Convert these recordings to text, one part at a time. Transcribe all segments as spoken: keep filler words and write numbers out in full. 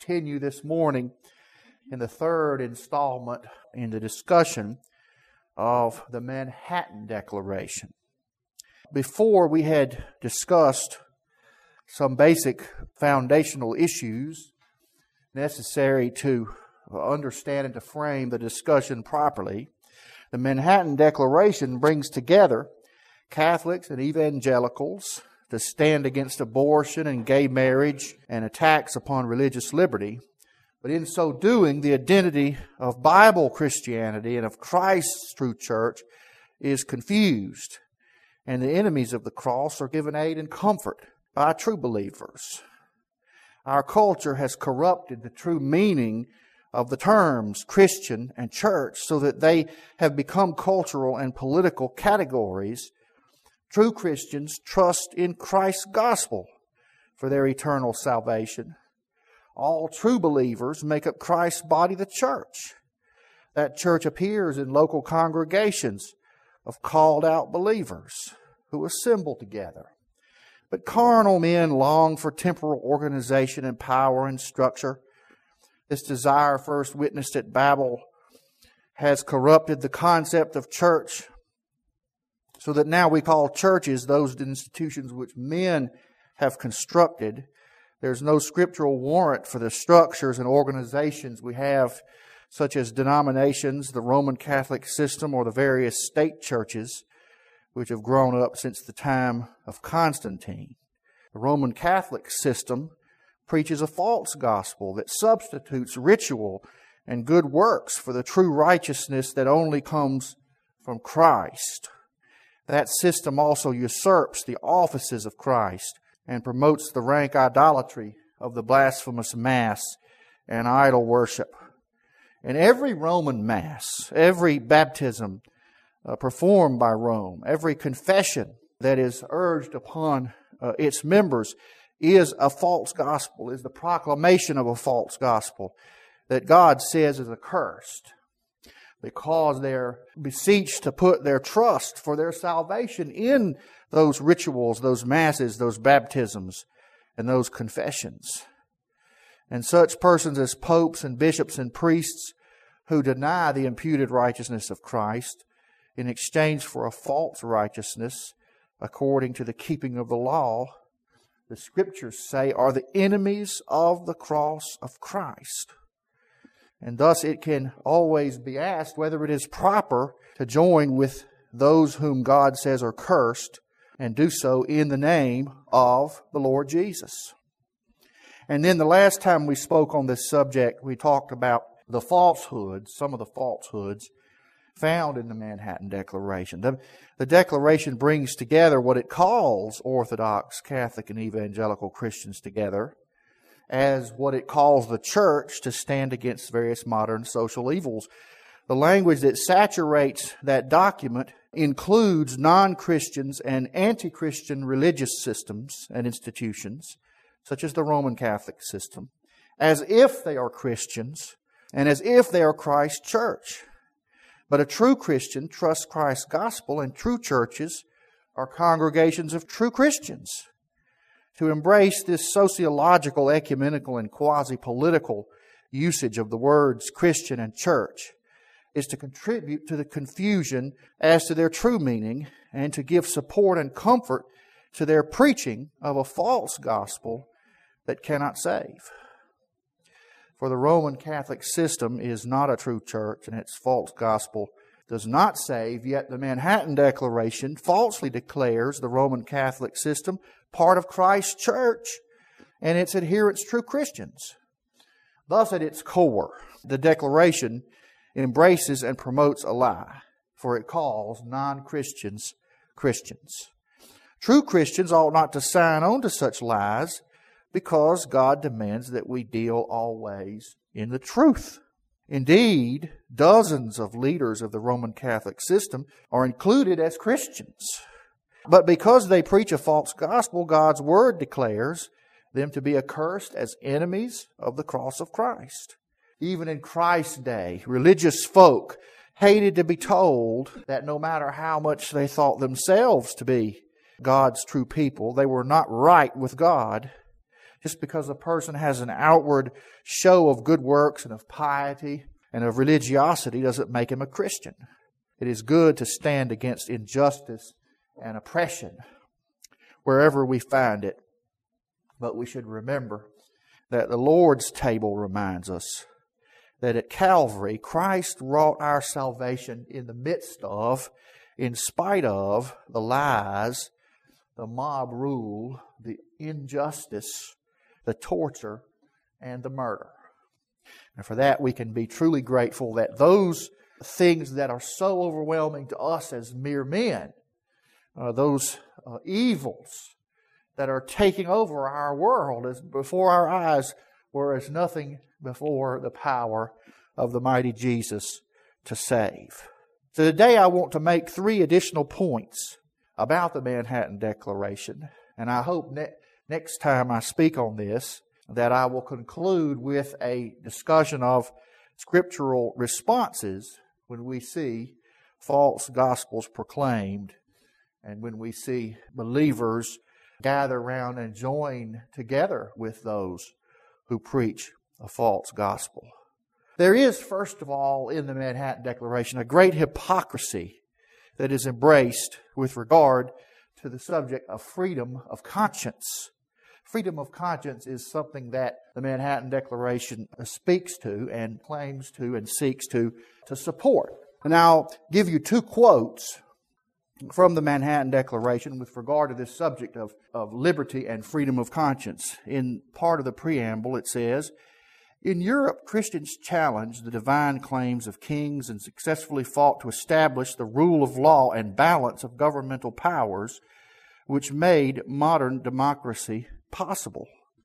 continue this morning in the third installment in the discussion of the Manhattan Declaration. Before, we had discussed some basic foundational issues necessary to understand and to frame the discussion properly. The Manhattan Declaration brings together Catholics and evangelicals to stand against abortion and gay marriage and attacks upon religious liberty. But in so doing, the identity of Bible Christianity and of Christ's true church is confused, and the enemies of the cross are given aid and comfort by true believers. Our culture has corrupted the true meaning of the terms Christian and church so that they have become cultural and political categories. True Christians trust in Christ's gospel for their eternal salvation. All true believers make up Christ's body, the church. That church appears in local congregations of called out believers who assemble together. But carnal men long for temporal organization and power and structure. This desire, first witnessed at Babel, has corrupted the concept of church, so that now we call churches those institutions which men have constructed. There's no scriptural warrant for the structures and organizations we have, such as denominations, the Roman Catholic system, or the various state churches which have grown up since the time of Constantine. The Roman Catholic system preaches a false gospel that substitutes ritual and good works for the true righteousness that only comes from Christ. That system also usurps the offices of Christ and promotes the rank idolatry of the blasphemous Mass and idol worship. And every Roman Mass, every baptism uh, performed by Rome, every confession that is urged upon uh, its members is a false gospel, is the proclamation of a false gospel that God says is accursed, because they're beseeched to put their trust for their salvation in those rituals, those masses, those baptisms, and those confessions. And such persons as popes and bishops and priests who deny the imputed righteousness of Christ in exchange for a false righteousness according to the keeping of the law, the Scriptures say, are the enemies of the cross of Christ. And thus it can always be asked whether it is proper to join with those whom God says are cursed and do so in the name of the Lord Jesus. And then the last time we spoke on this subject, we talked about the falsehoods, some of the falsehoods found in the Manhattan Declaration. The, the Declaration brings together what it calls Orthodox, Catholic, and Evangelical Christians together as what it calls the church to stand against various modern social evils. The language that saturates that document includes non-Christians and anti-Christian religious systems and institutions, such as the Roman Catholic system, as if they are Christians and as if they are Christ's church. But a true Christian trusts Christ's gospel, and true churches are congregations of true Christians. To embrace this sociological, ecumenical, and quasi-political usage of the words Christian and church is to contribute to the confusion as to their true meaning and to give support and comfort to their preaching of a false gospel that cannot save. For the Roman Catholic system is not a true church, and its false gospel does not save, yet the Manhattan Declaration falsely declares the Roman Catholic system part of Christ's church and its adherents true Christians. Thus, at its core, the Declaration embraces and promotes a lie, for it calls non-Christians Christians. True Christians ought not to sign on to such lies, because God demands that we deal always in the truth. Indeed, dozens of leaders of the Roman Catholic system are included as Christians. But because they preach a false gospel, God's Word declares them to be accursed as enemies of the cross of Christ. Even in Christ's day, religious folk hated to be told that no matter how much they thought themselves to be God's true people, they were not right with God. Just because a person has an outward show of good works and of piety and of religiosity doesn't make him a Christian. It is good to stand against injustice and oppression wherever we find it. But we should remember that the Lord's table reminds us that at Calvary, Christ wrought our salvation in the midst of, in spite of, the lies, the mob rule, the injustice, the torture, and the murder. And for that we can be truly grateful that those things that are so overwhelming to us as mere men, uh, those uh, evils that are taking over our world as before our eyes, were as nothing before the power of the mighty Jesus to save. So today I want to make three additional points about the Manhattan Declaration, and I hope ne- next time I speak on this that I will conclude with a discussion of scriptural responses when we see false gospels proclaimed and when we see believers gather around and join together with those who preach a false gospel. There is, first of all, in the Manhattan Declaration, a great hypocrisy that is embraced with regard to the subject of freedom of conscience. Freedom of conscience is something that the Manhattan Declaration speaks to and claims to and seeks to, to support. And I'll give you two quotes from the Manhattan Declaration with regard to this subject of, of liberty and freedom of conscience. In part of the preamble it says, "In Europe, Christians challenged the divine claims of kings and successfully fought to establish the rule of law and balance of governmental powers which made modern democracy possible."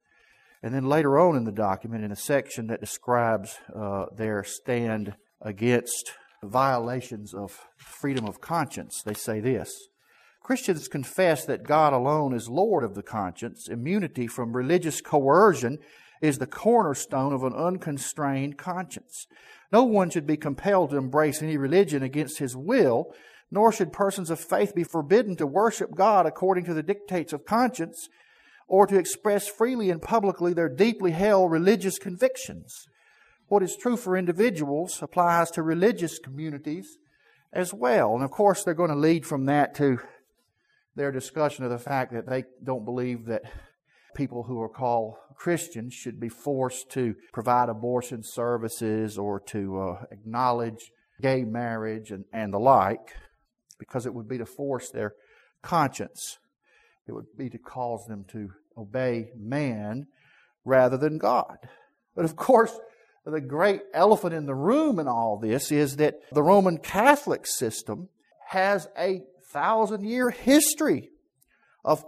And then later on in the document, in a section that describes uh, their stand against violations of freedom of conscience, they say this: "Christians confess that God alone is Lord of the conscience. Immunity from religious coercion is the cornerstone of an unconstrained conscience. No one should be compelled to embrace any religion against his will, nor should persons of faith be forbidden to worship God according to the dictates of conscience, or to express freely and publicly their deeply held religious convictions. What is true for individuals applies to religious communities as well." And of course, they're going to lead from that to their discussion of the fact that they don't believe that people who are called Christians should be forced to provide abortion services or to uh, acknowledge gay marriage and, and the like, because it would be to force their conscience. It would be to cause them to obey man rather than God. But of course, the great elephant in the room in all this is that the Roman Catholic system has a thousand-year history of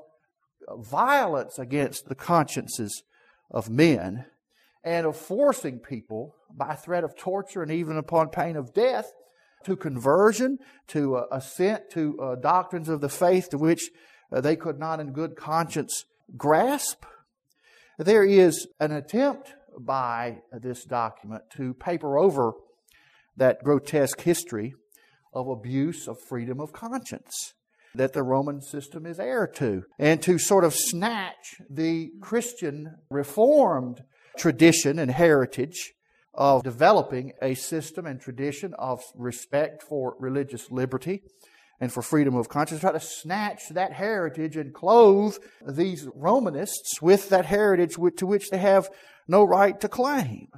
violence against the consciences of men and of forcing people by threat of torture and even upon pain of death to conversion, to uh, assent to uh, doctrines of the faith to which uh, they could not in good conscience grasp. There is an attempt by this document to paper over that grotesque history of abuse of freedom of conscience that the Roman system is heir to, and to sort of snatch the Christian Reformed tradition and heritage of developing a system and tradition of respect for religious liberty and for freedom of conscience, try to snatch that heritage and clothe these Romanists with that heritage to which they have no right to claim.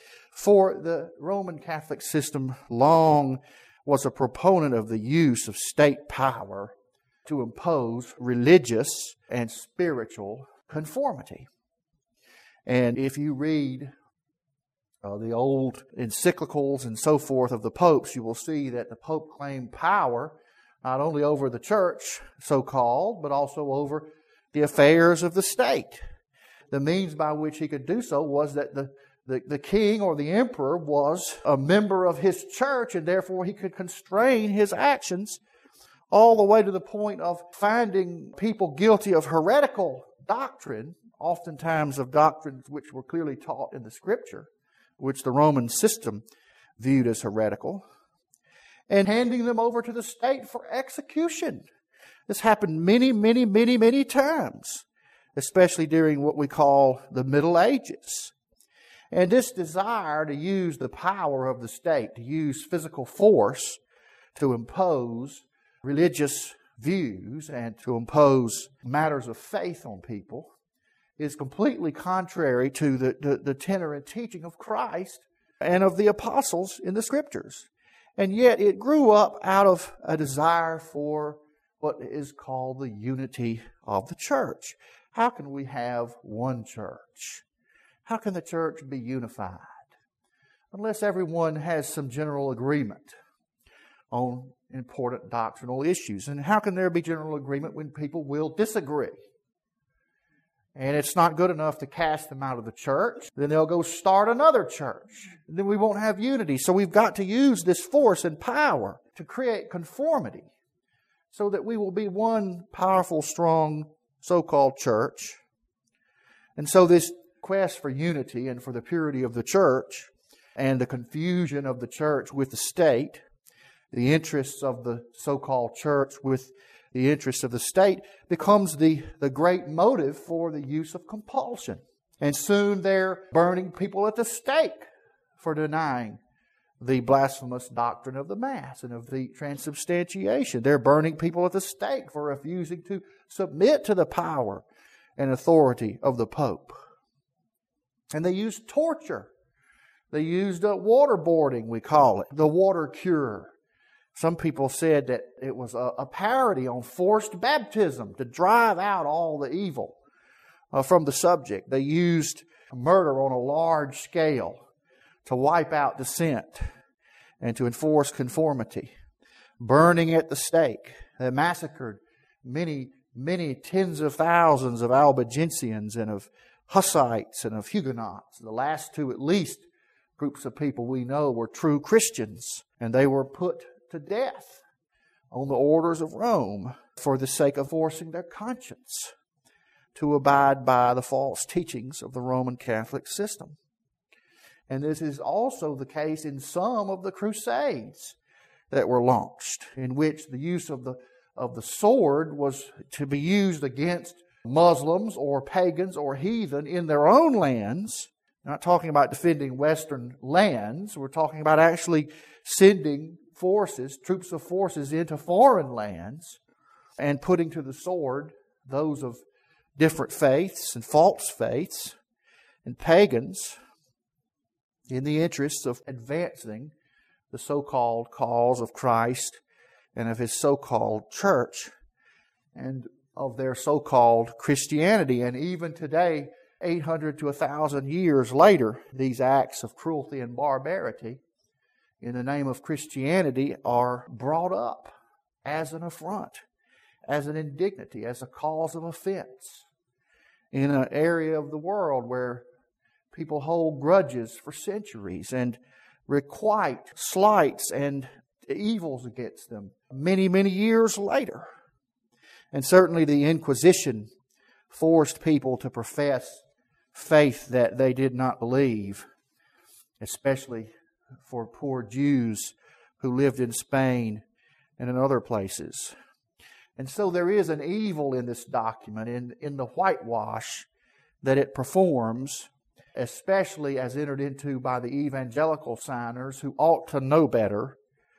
For the Roman Catholic system long was a proponent of the use of state power to impose religious and spiritual conformity. And if you read uh, the old encyclicals and so forth of the popes, you will see that the Pope claimed power not only over the church, so-called, but also over the affairs of the state. The means by which he could do so was that the, the, the king or the emperor was a member of his church, and therefore he could constrain his actions all the way to the point of finding people guilty of heretical doctrine, oftentimes of doctrines which were clearly taught in the Scripture, which the Roman system viewed as heretical, and handing them over to the state for execution. This happened many, many, many, many times. especially during what we call the Middle Ages. And this desire to use the power of the state, to use physical force to impose religious views and to impose matters of faith on people, is completely contrary to the, the, the tenor and teaching of Christ and of the apostles in the Scriptures. And yet it grew up out of a desire for what is called the unity of the church. How can we have one church? How can the church be unified? Unless everyone has some general agreement on important doctrinal issues. And how can there be general agreement when people will disagree? And it's not good enough to cast them out of the church. Then they'll go start another church. And then we won't have unity. So we've got to use this force and power to create conformity so that we will be one powerful, strong, so-called church. And so this quest for unity and for the purity of the church and the confusion of the church with the state, the interests of the so-called church with the interests of the state, becomes the, the great motive for the use of compulsion. And soon they're burning people at the stake for denying the blasphemous doctrine of the Mass and of the transubstantiation. They're burning people at the stake for refusing to submit to the power and authority of the Pope. And they used torture. They used uh, waterboarding, we call it, the water cure. Some people said that it was a, a parody on forced baptism to drive out all the evil uh, from the subject. They used murder on a large scale to wipe out dissent and to enforce conformity. Burning at the stake. They massacred many, many tens of thousands of Albigensians and of Hussites and of Huguenots. The last two, at least, groups of people we know were true Christians, and they were put to death on the orders of Rome for the sake of forcing their conscience to abide by the false teachings of the Roman Catholic system. And this is also the case in some of the crusades that were launched, in which the use of the of the sword was to be used against Muslims or pagans or heathen in their own lands. Not talking about defending Western lands. We're talking about actually sending forces, troops of forces into foreign lands and putting to the sword those of different faiths and false faiths and pagans in the interests of advancing the so-called cause of Christ and of His so-called church and of their so-called Christianity. And even today, eight hundred to one thousand years later, these acts of cruelty and barbarity in the name of Christianity are brought up as an affront, as an indignity, as a cause of offense in an area of the world where people hold grudges for centuries and requite slights and evils against them many, many years later. And certainly the Inquisition forced people to profess faith that they did not believe, especially for poor Jews who lived in Spain and in other places. And so there is an evil in this document, in, in the whitewash that it performs, especially as entered into by the evangelical signers who ought to know better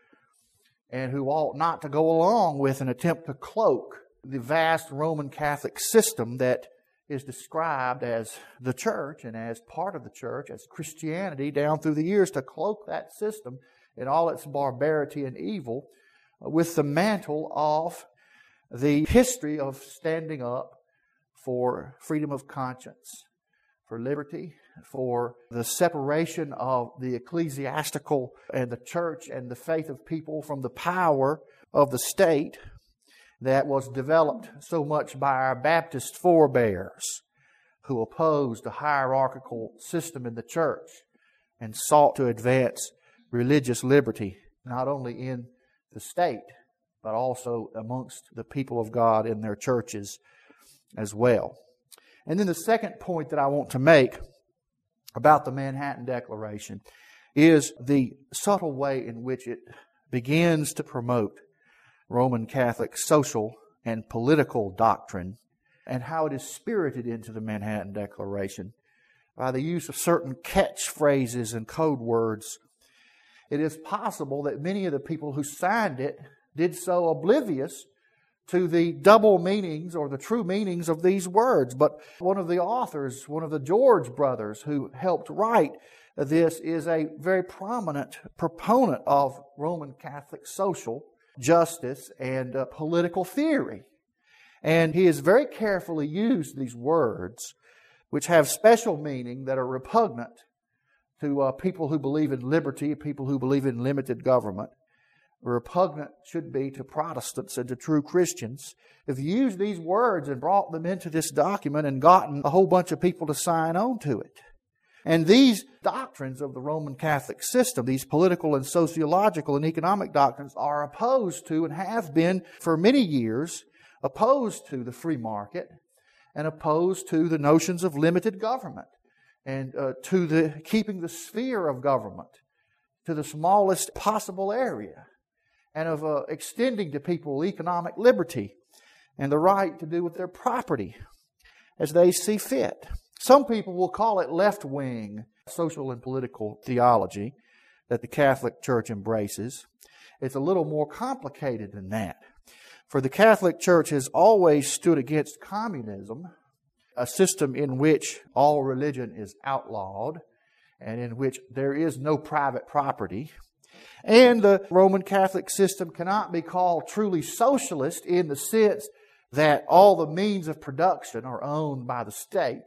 and who ought not to go along with an attempt to cloak the vast Roman Catholic system that is described as the church and as part of the church, as Christianity down through the years, to cloak that system in all its barbarity and evil with the mantle of the history of standing up for freedom of conscience, for liberty, for the separation of the ecclesiastical and the church and the faith of people from the power of the state that was developed so much by our Baptist forebears who opposed a hierarchical system in the church and sought to advance religious liberty, not only in the state, but also amongst the people of God in their churches as well. And then the second point that I want to make about the Manhattan Declaration is the subtle way in which it begins to promote Roman Catholic social and political doctrine and how it is spirited into the Manhattan Declaration by the use of certain catchphrases and code words. It is possible that many of the people who signed it did so oblivious to the double meanings or the true meanings of these words. But one of the authors, one of the George brothers who helped write this, is a very prominent proponent of Roman Catholic social justice and uh, political theory. And he has very carefully used these words, which have special meaning that are repugnant to uh, people who believe in liberty, people who believe in limited government. Repugnant should be to Protestants and to true Christians. If you use these words and brought them into this document and gotten a whole bunch of people to sign on to it. And these doctrines of the Roman Catholic system, these political and sociological and economic doctrines, are opposed to and have been for many years opposed to the free market and opposed to the notions of limited government and uh, to the keeping the sphere of government to the smallest possible area, and of uh, extending to people economic liberty and the right to do with their property as they see fit. Some people will call it left-wing social and political theology that the Catholic Church embraces. It's a little more complicated than that. For the Catholic Church has always stood against communism, a system in which all religion is outlawed and in which there is no private property. And the Roman Catholic system cannot be called truly socialist in the sense that all the means of production are owned by the state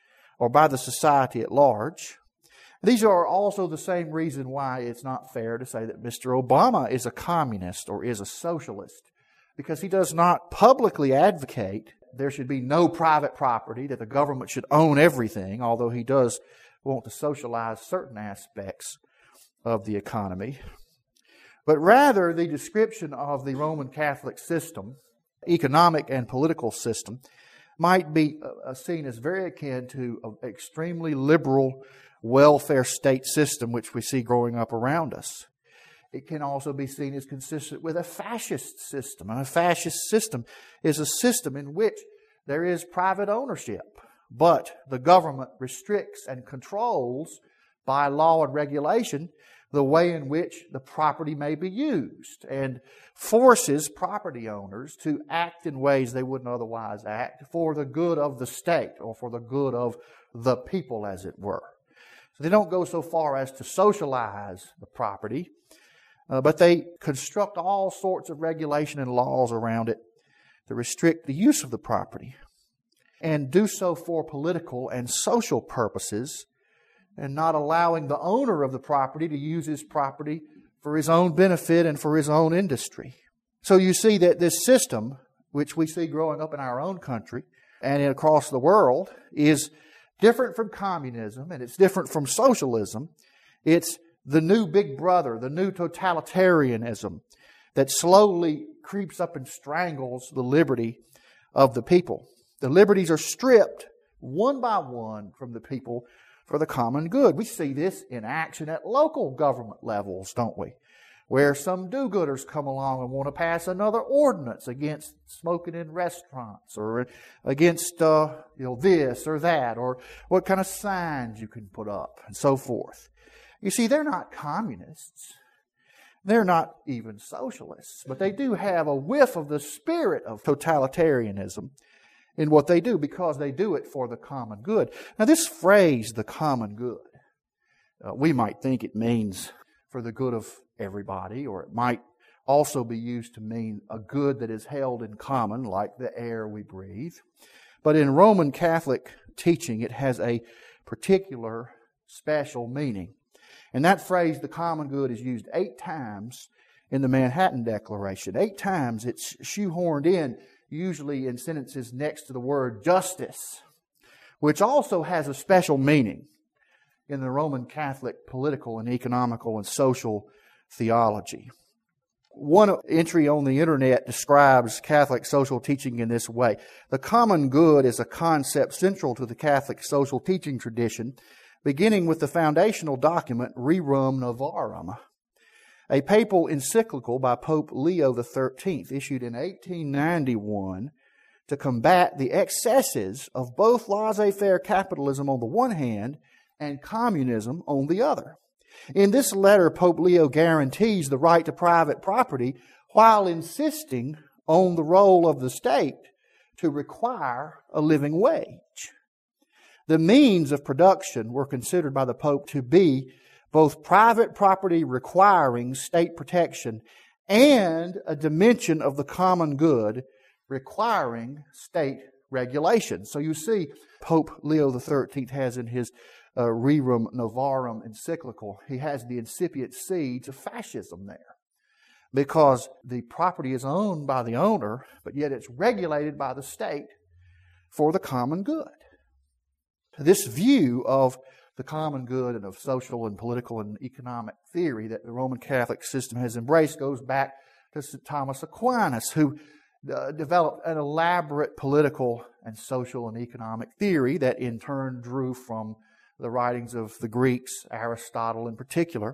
or by the society at large. These are also the same reason why it's not fair to say that Mister Obama is a communist or is a socialist, because he does not publicly advocate there should be no private property, that the government should own everything, although he does want to socialize certain aspects of the economy. But rather, the description of the Roman Catholic system, economic and political system, might be uh, seen as very akin to an extremely liberal welfare state system which we see growing up around us. It can also be seen as consistent with a fascist system. And a fascist system is a system in which there is private ownership, but the government restricts and controls by law and regulation the way in which the property may be used, and forces property owners to act in ways they wouldn't otherwise act for the good of the state or for the good of the people, as it were. So they don't go so far as to socialize the property, uh, but they construct all sorts of regulation and laws around it to restrict the use of the property, and do so for political and social purposes, and not allowing the owner of the property to use his property for his own benefit and for his own industry. So you see that this system, which we see growing up in our own country and across the world, is different from communism, and it's different from socialism. It's the new big brother, the new totalitarianism that slowly creeps up and strangles the liberty of the people. The liberties are stripped one by one from the people for the common good. We see this in action at local government levels, don't we? Where some do-gooders come along and want to pass another ordinance against smoking in restaurants, or against uh, you know this or that, or what kind of signs you can put up, and so forth. You see, they're not communists. They're not even socialists, but they do have a whiff of the spirit of totalitarianism in what they do, because they do it for the common good. Now, this phrase, the common good, uh, we might think it means for the good of everybody, or it might also be used to mean a good that is held in common, like the air we breathe. But in Roman Catholic teaching, it has a particular special meaning. And that phrase, the common good, is used eight times in the Manhattan Declaration. Eight times it's shoehorned in, usually in sentences next to the word justice, which also has a special meaning in the Roman Catholic political and economical and social theology. One entry on the internet describes Catholic social teaching in this way. The common good is a concept central to the Catholic social teaching tradition, beginning with the foundational document Rerum Novarum, a papal encyclical by Pope Leo the thirteenth, issued in eighteen ninety-one to combat the excesses of both laissez-faire capitalism on the one hand and communism on the other. In this letter, Pope Leo guarantees the right to private property while insisting on the role of the state to require a living wage. The means of production were considered by the Pope to be both private property requiring state protection and a dimension of the common good requiring state regulation. So you see, Pope Leo the thirteenth has in his uh, Rerum Novarum encyclical, he has the incipient seeds of fascism there. Because the property is owned by the owner, but yet it's regulated by the state for the common good. This view of the common good and of social and political and economic theory that the Roman Catholic system has embraced goes back to Saint Thomas Aquinas, who uh, developed an elaborate political and social and economic theory that in turn drew from the writings of the Greeks, Aristotle in particular.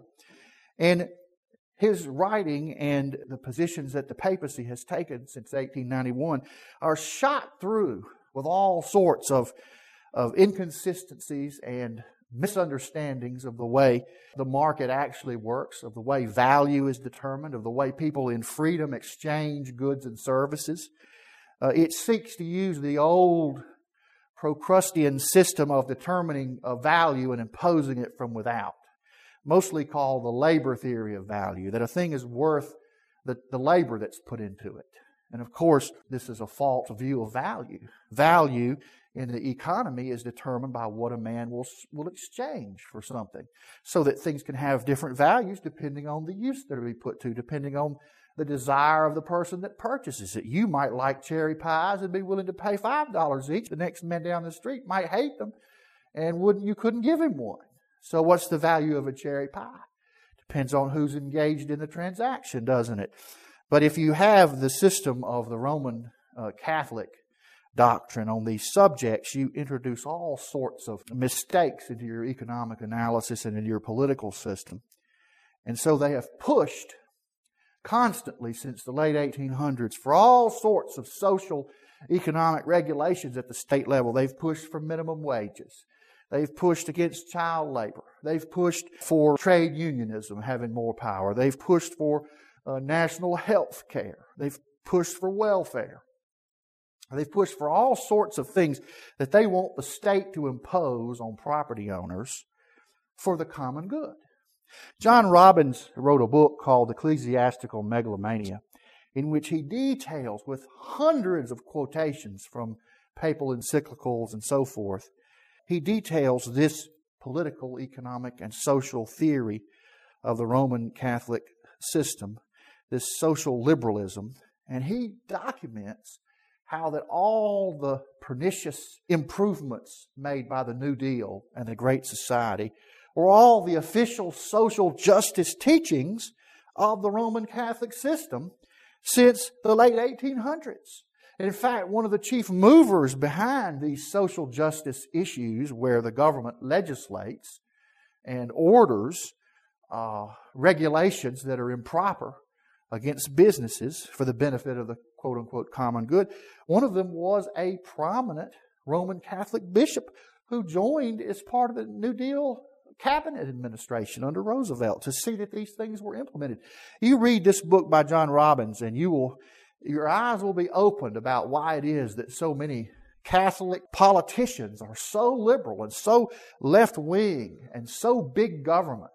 And his writing and the positions that the papacy has taken since eighteen ninety-one are shot through with all sorts of, of inconsistencies and misunderstandings of the way the market actually works, of the way value is determined, of the way people in freedom exchange goods and services. Uh, it seeks to use the old Procrustean system of determining a value and imposing it from without, mostly called the labor theory of value, that a thing is worth the, the labor that's put into it. And of course, this is a false view of value. Value in the economy is determined by what a man will, will exchange for something, so that things can have different values depending on the use that it be put to, depending on the desire of the person that purchases it. You might like cherry pies and be willing to pay five dollars each. The next man down the street might hate them and wouldn't you couldn't give him one. So what's the value of a cherry pie? Depends on who's engaged in the transaction, doesn't it? But if you have the system of the Roman uh, Catholic doctrine on these subjects, you introduce all sorts of mistakes into your economic analysis and into your political system. And so they have pushed constantly since the late eighteen hundreds for all sorts of social economic regulations at the state level. They've pushed for minimum wages. They've pushed against child labor. They've pushed for trade unionism having more power. They've pushed for uh, national health care. They've pushed for welfare. They've pushed for all sorts of things that they want the state to impose on property owners for the common good. John Robbins wrote a book called Ecclesiastical Megalomania, in which he details with hundreds of quotations from papal encyclicals and so forth, he details this political, economic, and social theory of the Roman Catholic system, this social liberalism, and he documents how that all the pernicious improvements made by the New Deal and the Great Society were all the official social justice teachings of the Roman Catholic system since the late eighteen hundreds. In fact, one of the chief movers behind these social justice issues where the government legislates and orders uh, regulations that are improper against businesses for the benefit of the quote-unquote common good, one of them was a prominent Roman Catholic bishop who joined as part of the New Deal cabinet administration under Roosevelt to see that these things were implemented. You read this book by John Robbins and you will, your eyes will be opened about why it is that so many Catholic politicians are so liberal and so left-wing and so big government.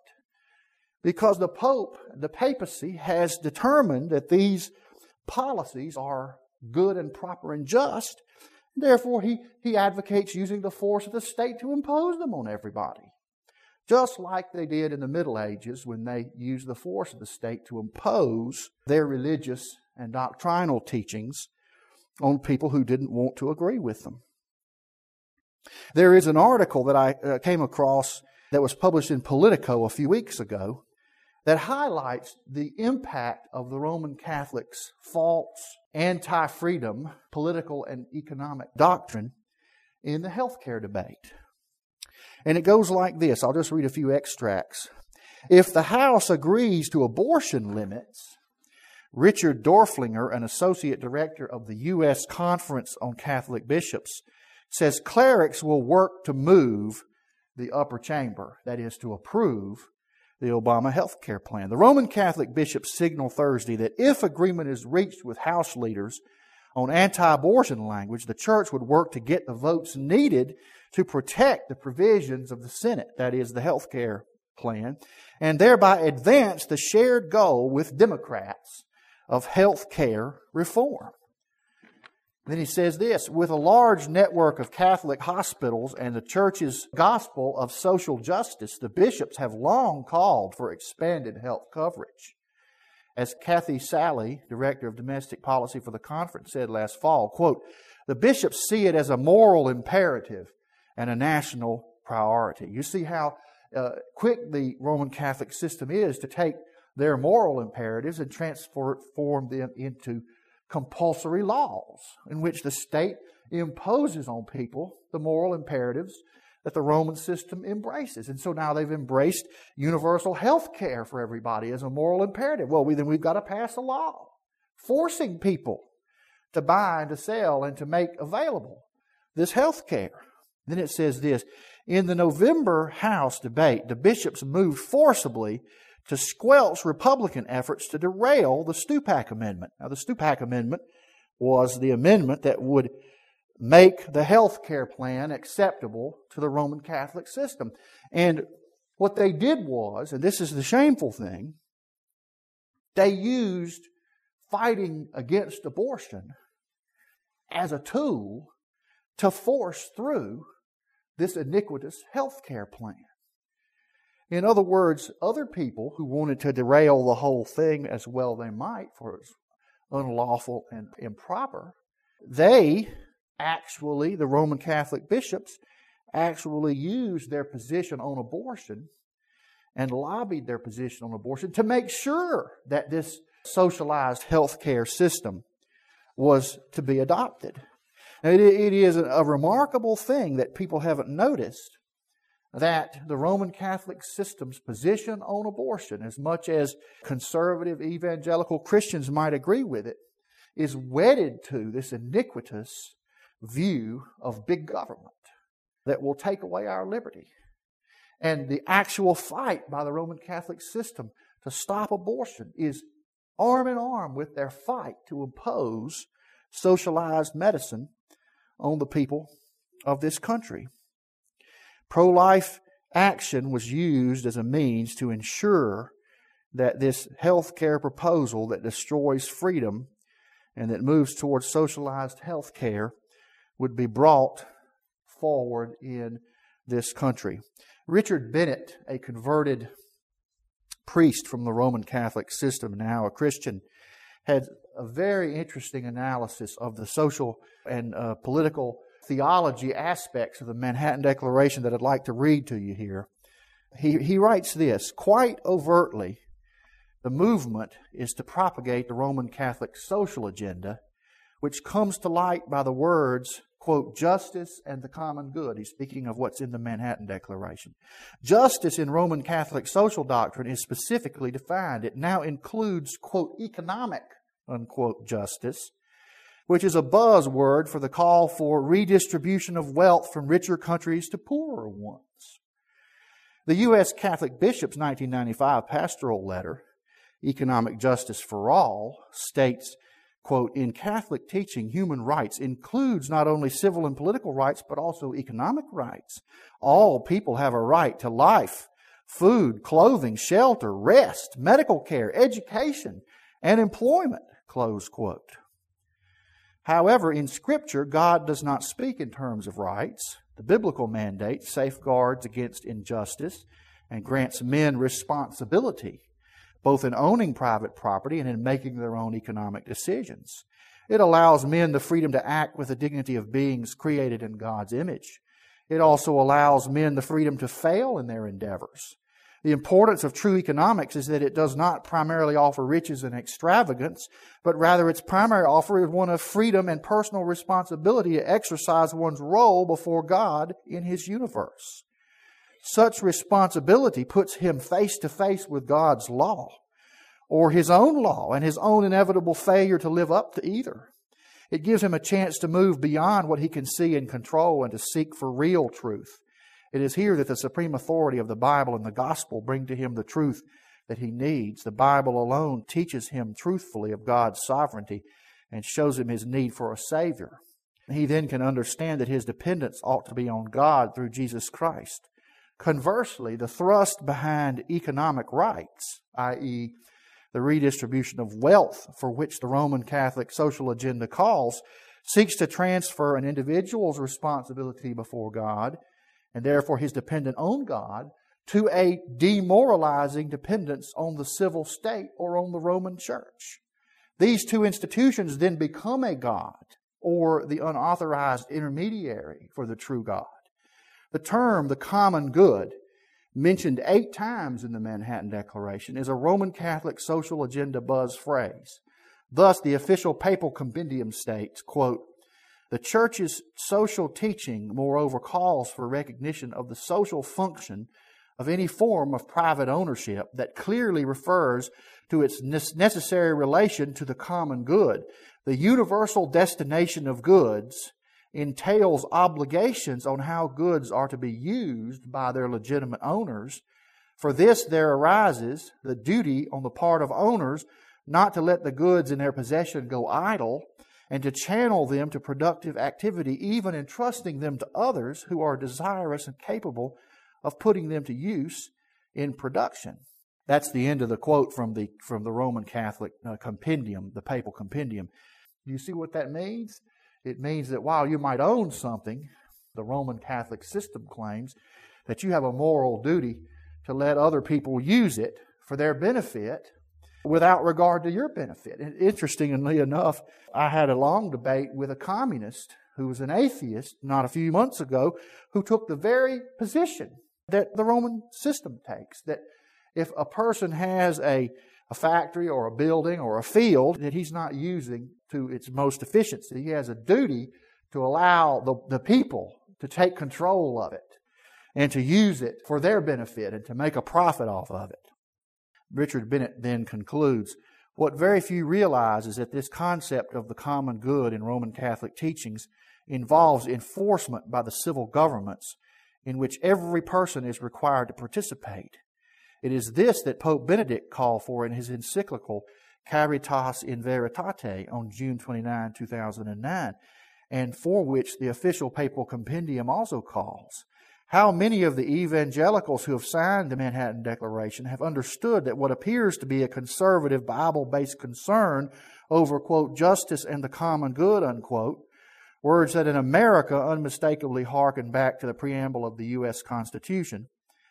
Because the Pope, the papacy, has determined that these policies are good and proper and just. Therefore, he, he advocates using the force of the state to impose them on everybody. Just like they did in the Middle Ages when they used the force of the state to impose their religious and doctrinal teachings on people who didn't want to agree with them. There is an article that I uh, came across that was published in Politico a few weeks ago that highlights the impact of the Roman Catholics' false, anti-freedom, political and economic doctrine in the healthcare debate. And it goes like this. I'll just read a few extracts. If the House agrees to abortion limits, Richard Dorflinger, an associate director of the U S Conference on Catholic Bishops, says clerics will work to move the upper chamber, that is, to approve the Obama health care plan. The Roman Catholic bishops signaled Thursday that if agreement is reached with House leaders on anti-abortion language, the church would work to get the votes needed to protect the provisions of the Senate, that is, the health care plan, and thereby advance the shared goal with Democrats of health care reform. Then he says this, with a large network of Catholic hospitals and the Church's gospel of social justice, the bishops have long called for expanded health coverage. As Kathy Sally, Director of Domestic Policy for the conference, said last fall, quote, the bishops see it as a moral imperative and a national priority. You see how uh, quick the Roman Catholic system is to take their moral imperatives and transform them into compulsory laws in which the state imposes on people the moral imperatives that the Roman system embraces. And so now they've embraced universal health care for everybody as a moral imperative. Well, we, then we've got to pass a law forcing people to buy and to sell and to make available this health care. Then it says this, in the November House debate, the bishops moved forcibly to squelch Republican efforts to derail the Stupak Amendment. Now, the Stupak Amendment was the amendment that would make the health care plan acceptable to the Roman Catholic system. And what they did was, and this is the shameful thing, they used fighting against abortion as a tool to force through this iniquitous health care plan. In other words, other people who wanted to derail the whole thing as well they might, for it's unlawful and improper, they actually, the Roman Catholic bishops, actually used their position on abortion and lobbied their position on abortion to make sure that this socialized health care system was to be adopted. Now, it, it is a remarkable thing that people haven't noticed, that the Roman Catholic system's position on abortion, as much as conservative evangelical Christians might agree with it, is wedded to this iniquitous view of big government that will take away our liberty. And the actual fight by the Roman Catholic system to stop abortion is arm in arm with their fight to impose socialized medicine on the people of this country. Pro-life action was used as a means to ensure that this health care proposal that destroys freedom and that moves towards socialized health care would be brought forward in this country. Richard Bennett, a converted priest from the Roman Catholic system, now a Christian, had a very interesting analysis of the social and uh, political theology aspects of the Manhattan Declaration that I'd like to read to you here. He, he writes this, quite overtly, the movement is to propagate the Roman Catholic social agenda, which comes to light by the words, quote, justice and the common good. He's speaking of what's in the Manhattan Declaration. Justice in Roman Catholic social doctrine is specifically defined. It now includes, quote, economic, unquote, justice, which is a buzzword for the call for redistribution of wealth from richer countries to poorer ones. The U S Catholic Bishop's nineteen ninety-five pastoral letter, Economic Justice for All, states, quote, in Catholic teaching, human rights includes not only civil and political rights, but also economic rights. All people have a right to life, food, clothing, shelter, rest, medical care, education, and employment, close quote. However, in Scripture, God does not speak in terms of rights. The biblical mandate safeguards against injustice and grants men responsibility, both in owning private property and in making their own economic decisions. It allows men the freedom to act with the dignity of beings created in God's image. It also allows men the freedom to fail in their endeavors. The importance of true economics is that it does not primarily offer riches and extravagance, but rather its primary offer is one of freedom and personal responsibility to exercise one's role before God in His universe. Such responsibility puts him face to face with God's law. or his own law and his own inevitable failure to live up to either. It gives him a chance to move beyond what he can see and control and to seek for real truth. It is here that the supreme authority of the Bible and the gospel bring to him the truth that he needs. The Bible alone teaches him truthfully of God's sovereignty and shows him his need for a Savior. He then can understand that his dependence ought to be on God through Jesus Christ. Conversely, the thrust behind economic rights, that is the redistribution of wealth for which the Roman Catholic social agenda calls, seeks to transfer an individual's responsibility before God, and therefore his dependence on God, to a demoralizing dependence on the civil state or on the Roman Church. These two institutions then become a God, or the unauthorized intermediary for the true God. The term, the common good, mentioned eight times in the Manhattan Declaration, is a Roman Catholic social agenda buzz phrase. Thus, the official papal compendium states, quote, "The Church's social teaching, moreover, calls for recognition of the social function of any form of private ownership that clearly refers to its necessary relation to the common good. The universal destination of goods entails obligations on how goods are to be used by their legitimate owners. For this there arises the duty on the part of owners not to let the goods in their possession go idle, and to channel them to productive activity, even entrusting them to others who are desirous and capable of putting them to use in production." That's the end of the quote from the from the Roman Catholic uh, compendium, the papal compendium. Do you see what that means? It means that while you might own something, the Roman Catholic system claims that you have a moral duty to let other people use it for their benefit without regard to your benefit. And interestingly enough, I had a long debate with a communist who was an atheist not a few months ago, who took the very position that the Roman system takes, that if a person has a, a factory or a building or a field that he's not using to its most efficiency, he has a duty to allow the, the people to take control of it and to use it for their benefit and to make a profit off of it. Richard Bennett then concludes, "What very few realize is that this concept of the common good in Roman Catholic teachings involves enforcement by the civil governments in which every person is required to participate. It is this that Pope Benedict called for in his encyclical Caritas in Veritate on June twenty-ninth, two thousand nine, and for which the official papal compendium also calls. How many of the evangelicals who have signed the Manhattan Declaration have understood that what appears to be a conservative Bible-based concern over, quote, justice and the common good, unquote, words that in America unmistakably harken back to the preamble of the U S Constitution,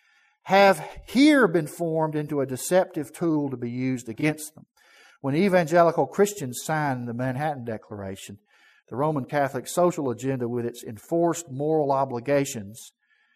have here been formed into a deceptive tool to be used against them. When evangelical Christians signed the Manhattan Declaration, the Roman Catholic social agenda with its enforced moral obligations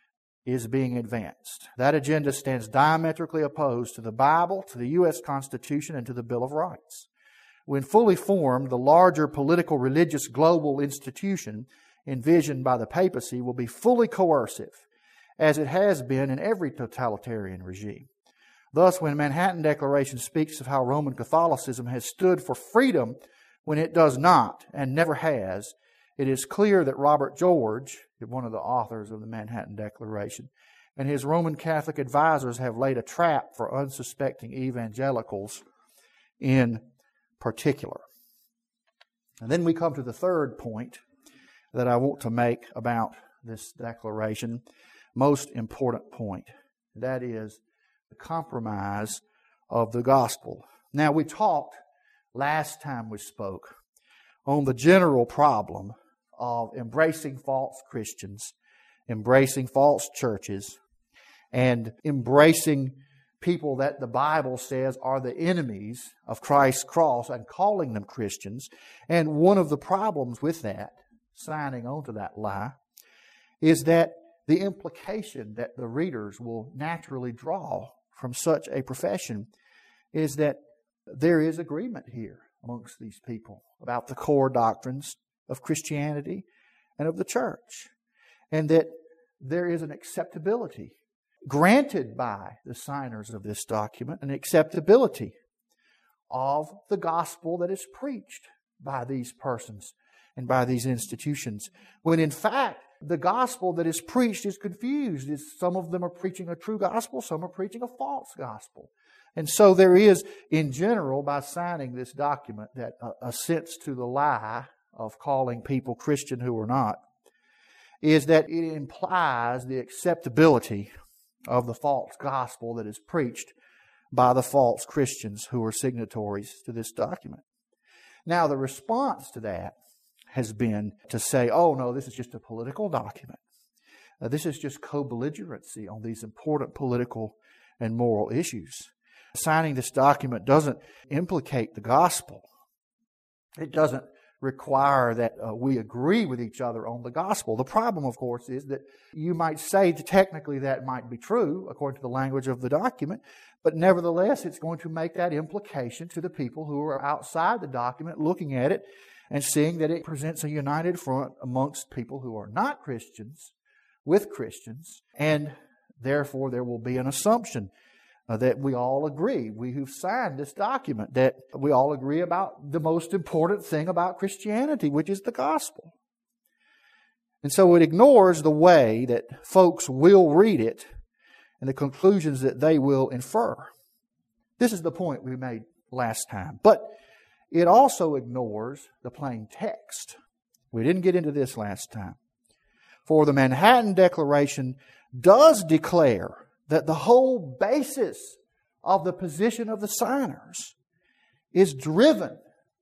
is being advanced. That agenda stands diametrically opposed to the Bible, to the U S Constitution, and to the Bill of Rights. When fully formed, the larger political, religious, global institution envisioned by the papacy will be fully coercive, as it has been in every totalitarian regime. Thus, when Manhattan Declaration speaks of how Roman Catholicism has stood for freedom when it does not and never has, it is clear that Robert George, one of the authors of the Manhattan Declaration, and his Roman Catholic advisors have laid a trap for unsuspecting evangelicals in particular. And then we come to the third point that I want to make about this declaration, most important point. That is the compromise of the gospel. Now, we talked last time we spoke on the general problem of embracing false Christians, embracing false churches, and embracing people that the Bible says are the enemies of Christ's cross and calling them Christians. And one of the problems with that, signing on to that lie, is that the implication that the readers will naturally draw from such a profession is that there is agreement here amongst these people about the core doctrines of Christianity and of the church, and that there is an acceptability granted by the signers of this document, an acceptability of the gospel that is preached by these persons and by these institutions, when in fact the gospel that is preached is confused. It's, some of them are preaching a true gospel, some are preaching a false gospel. And so there is, in general, by signing this document, that uh, assents to the lie of calling people Christian who are not, is that it implies the acceptability of the false gospel that is preached by the false Christians who are signatories to this document. Now, the response to that has been to say, oh no, this is just a political document. Uh, this is just co-belligerency on these important political and moral issues. Signing this document doesn't implicate the gospel. It doesn't require that uh, we agree with each other on the gospel. The problem, of course, is that you might say that technically that might be true according to the language of the document, but nevertheless it's going to make that implication to the people who are outside the document looking at it and seeing that it presents a united front amongst people who are not Christians with Christians, and therefore there will be an assumption Uh, that we all agree, we who've signed this document, that we all agree about the most important thing about Christianity, which is the gospel. And so it ignores the way that folks will read it and the conclusions that they will infer. This is the point we made last time. But it also ignores the plain text. We didn't get into this last time. For the Manhattan Declaration does declare that the whole basis of the position of the signers is driven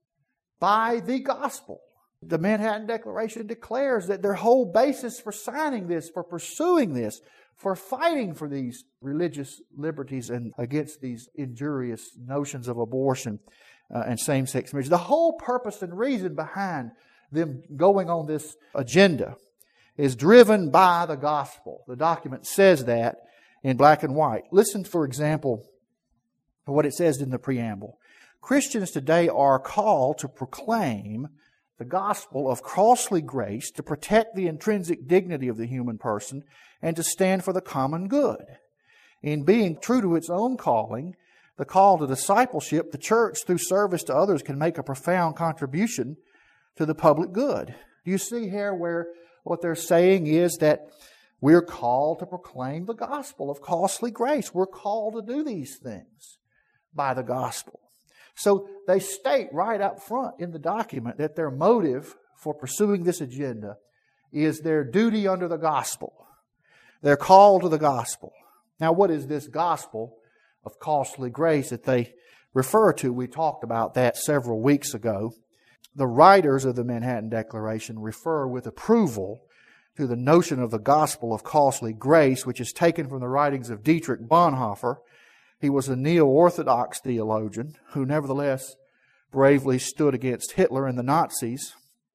by the gospel. The Manhattan Declaration declares that their whole basis for signing this, for pursuing this, for fighting for these religious liberties and against these injurious notions of abortion uh, and same-sex marriage, the whole purpose and reason behind them going on this agenda is driven by the gospel. The document says that in black and white. Listen, for example, to what it says in the preamble. Christians today are called to proclaim the gospel of costly grace, to protect the intrinsic dignity of the human person, and to stand for the common good. In being true to its own calling, the call to discipleship, the church, through service to others, can make a profound contribution to the public good. Do you see here where what they're saying is that we're called to proclaim the gospel of costly grace. We're called to do these things by the gospel. So they state right up front in the document that their motive for pursuing this agenda is their duty under the gospel. They're called to the gospel. Now, what is this gospel of costly grace that they refer to? We talked about that several weeks ago. The writers of the Manhattan Declaration refer with approval to the notion of the gospel of costly grace, which is taken from the writings of Dietrich Bonhoeffer. He was a neo-Orthodox theologian who nevertheless bravely stood against Hitler and the Nazis,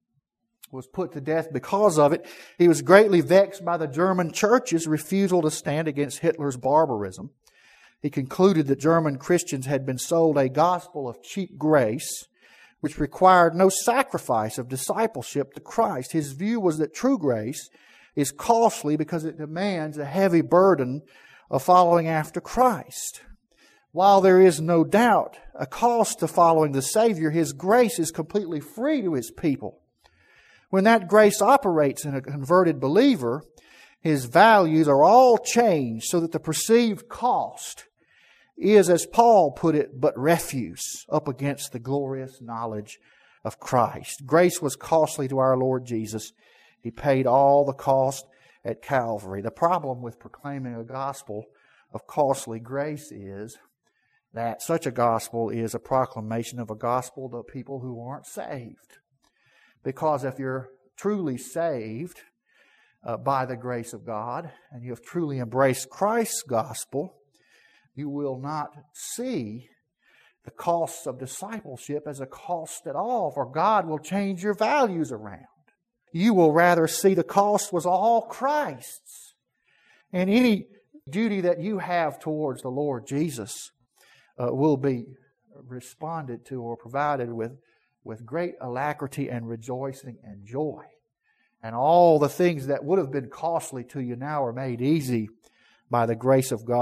was put to death because of it. He was greatly vexed by the German church's refusal to stand against Hitler's barbarism. He concluded that German Christians had been sold a gospel of cheap grace, which required no sacrifice of discipleship to Christ. His view was that true grace is costly because it demands a heavy burden of following after Christ. While there is no doubt a cost to following the Savior, His grace is completely free to His people. When that grace operates in a converted believer, his values are all changed so that the perceived cost is, as Paul put it, but refuse up against the glorious knowledge of Christ. Grace was costly to our Lord Jesus. He paid all the cost at Calvary. The problem with proclaiming a gospel of costly grace is that such a gospel is a proclamation of a gospel to people who aren't saved. Because if you're truly saved uh, by the grace of God, and you have truly embraced Christ's gospel, you will not see the costs of discipleship as a cost at all, for God will change your values around. You will rather see the cost was all Christ's. And any duty that you have towards the Lord Jesus uh, will be responded to or provided with, with great alacrity and rejoicing and joy. And all the things that would have been costly to you now are made easy by the grace of God.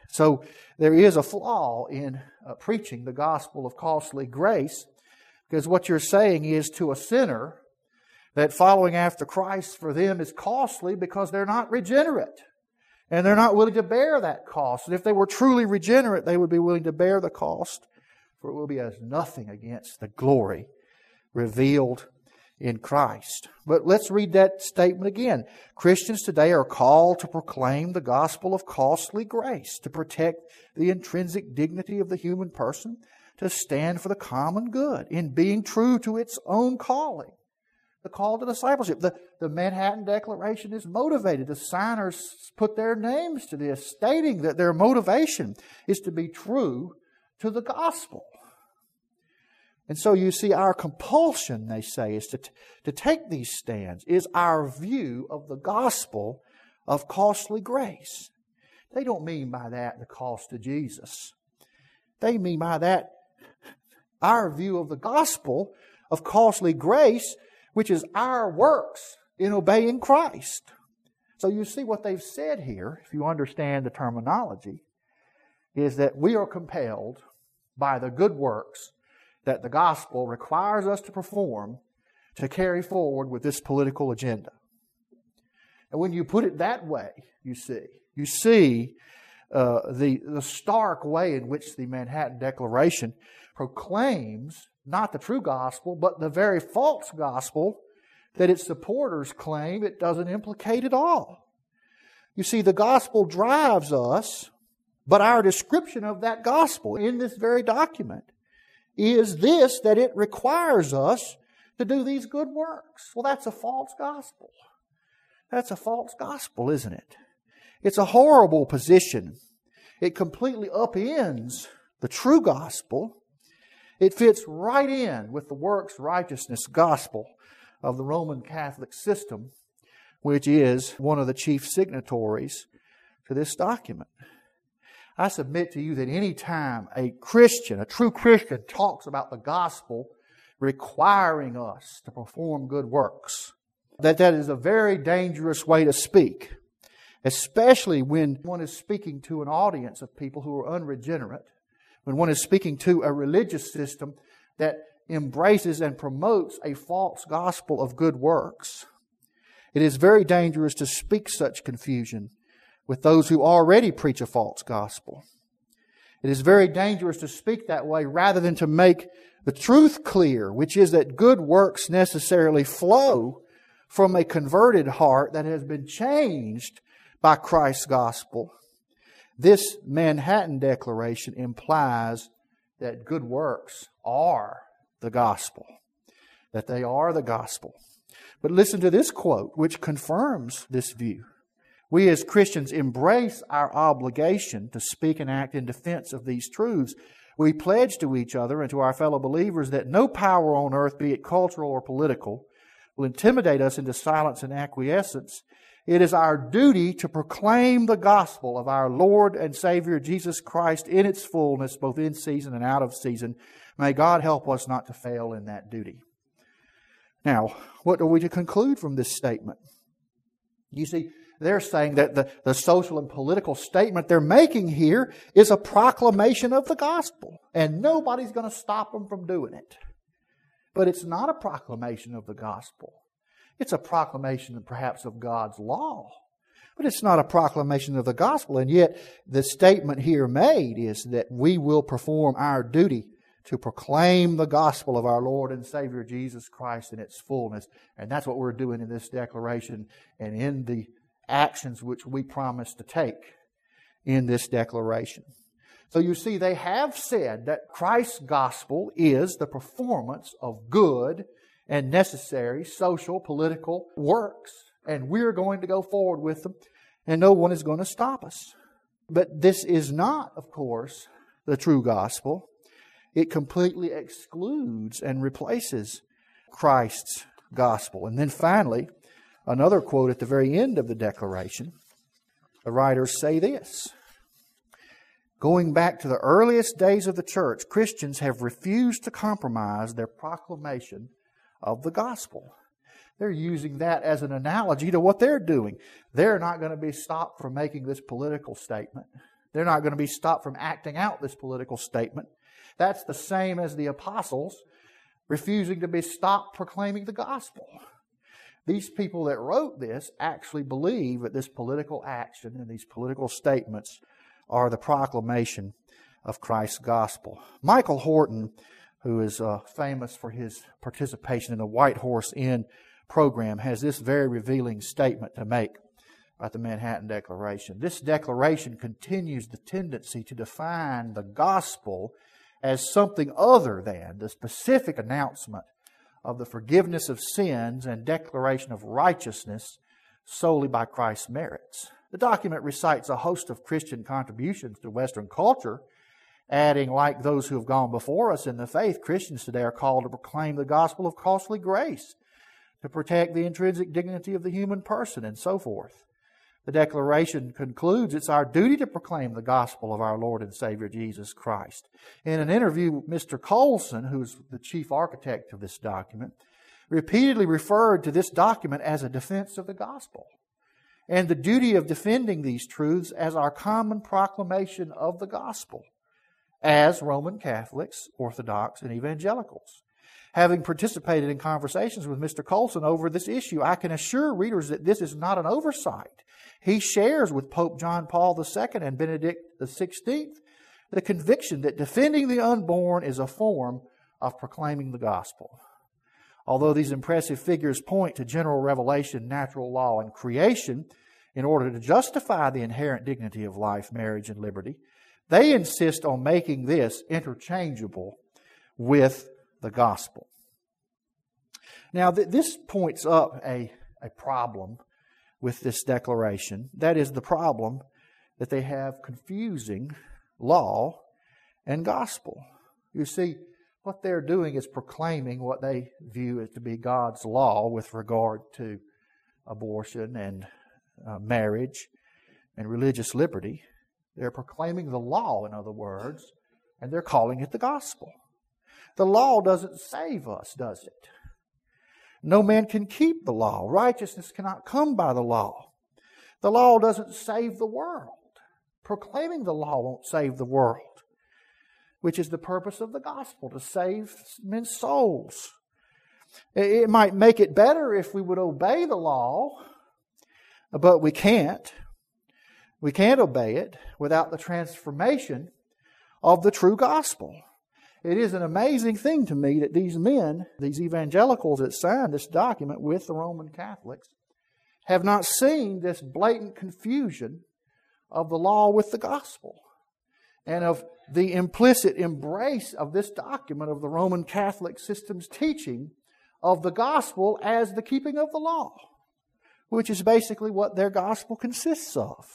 So there is a flaw in uh, preaching the gospel of costly grace, because what you're saying is to a sinner that following after Christ for them is costly because they're not regenerate. And they're not willing to bear that cost. And if they were truly regenerate, they would be willing to bear the cost, for it will be as nothing against the glory revealed in Christ. But let's read that statement again. Christians today are called to proclaim the gospel of costly grace, to protect the intrinsic dignity of the human person, to stand for the common good in being true to its own calling. The call to discipleship. The, the Manhattan Declaration is motivated. The signers put their names to this, stating that their motivation is to be true to the gospel. And so you see, our compulsion, they say, is to, to take these stands, is our view of the gospel of costly grace. They don't mean by that the cost to Jesus. They mean by that our view of the gospel of costly grace, which is our works in obeying Christ. So you see what they've said here, if you understand the terminology, is that we are compelled by the good works that the gospel requires us to perform to carry forward with this political agenda. And when you put it that way, you see, you see uh, the, the stark way in which the Manhattan Declaration proclaims not the true gospel, but the very false gospel that its supporters claim it doesn't implicate at all. You see, the gospel drives us, but our description of that gospel in this very document is this, that it requires us to do these good works. Well, that's a false gospel. That's a false gospel, isn't it? It's a horrible position. It completely upends the true gospel. It fits right in with the works righteousness gospel of the Roman Catholic system, which is one of the chief signatories to this document. I submit to you that any time a Christian, a true Christian, talks about the gospel requiring us to perform good works, that that is a very dangerous way to speak, especially when one is speaking to an audience of people who are unregenerate, when one is speaking to a religious system that embraces and promotes a false gospel of good works. It is very dangerous to speak such confusion with those who already preach a false gospel. It is very dangerous to speak that way rather than to make the truth clear, which is that good works necessarily flow from a converted heart that has been changed by Christ's gospel. This Manhattan Declaration implies that good works are the gospel, that they are the gospel. But listen to this quote, which confirms this view. We as Christians embrace our obligation to speak and act in defense of these truths. We pledge to each other and to our fellow believers that no power on earth, be it cultural or political, will intimidate us into silence and acquiescence. It is our duty to proclaim the gospel of our Lord and Savior Jesus Christ in its fullness, both in season and out of season. May God help us not to fail in that duty. Now, what are we to conclude from this statement? You see, they're saying that the, the social and political statement they're making here is a proclamation of the gospel, and nobody's going to stop them from doing it. But it's not a proclamation of the gospel. It's a proclamation perhaps of God's law. But it's not a proclamation of the gospel. And yet the statement here made is that we will perform our duty to proclaim the gospel of our Lord and Savior Jesus Christ in its fullness. And that's what we're doing in this declaration and in the actions which we promise to take in this declaration. So you see, they have said that Christ's gospel is the performance of good and necessary social, political works. And we're going to go forward with them, and no one is going to stop us. But this is not, of course, the true gospel. It completely excludes and replaces Christ's gospel. And then finally, another quote at the very end of the declaration. The writers say this: going back to the earliest days of the church, Christians have refused to compromise their proclamation of the gospel. They're using that as an analogy to what they're doing. They're not going to be stopped from making this political statement. They're not going to be stopped from acting out this political statement. That's the same as the apostles refusing to be stopped proclaiming the gospel. These people that wrote this actually believe that this political action and these political statements are the proclamation of Christ's gospel. Michael Horton, who is uh, famous for his participation in the White Horse Inn program, has this very revealing statement to make about the Manhattan Declaration. This declaration continues the tendency to define the gospel as something other than the specific announcement of the forgiveness of sins and declaration of righteousness solely by Christ's merits. The document recites a host of Christian contributions to Western culture, adding, like those who have gone before us in the faith, Christians today are called to proclaim the gospel of costly grace, to protect the intrinsic dignity of the human person, and so forth. The Declaration concludes it's our duty to proclaim the gospel of our Lord and Savior Jesus Christ. In an interview, Mister Colson, who's the chief architect of this document, repeatedly referred to this document as a defense of the gospel, and the duty of defending these truths as our common proclamation of the gospel, as Roman Catholics, Orthodox, and Evangelicals. Having participated in conversations with Mister Colson over this issue, I can assure readers that this is not an oversight. He shares with Pope John Paul the Second and Benedict the Sixteenth the conviction that defending the unborn is a form of proclaiming the gospel. Although these impressive figures point to general revelation, natural law, and creation in order to justify the inherent dignity of life, marriage, and liberty, they insist on making this interchangeable with the gospel. Now, th- this points up a, a problem with this declaration. That is the problem that they have confusing law and gospel. You see, what they're doing is proclaiming what they view as to be God's law with regard to abortion and uh, marriage and religious liberty. They're proclaiming the law, in other words, and they're calling it the gospel. The law doesn't save us, does it? No man can keep the law. Righteousness cannot come by the law. The law doesn't save the world. Proclaiming the law won't save the world, which is the purpose of the gospel, to save men's souls. It might make it better if we would obey the law, but we can't. We can't obey it without the transformation of the true gospel. It is an amazing thing to me that these men, these evangelicals that signed this document with the Roman Catholics, have not seen this blatant confusion of the law with the gospel, and of the implicit embrace of this document of the Roman Catholic system's teaching of the gospel as the keeping of the law, which is basically what their gospel consists of.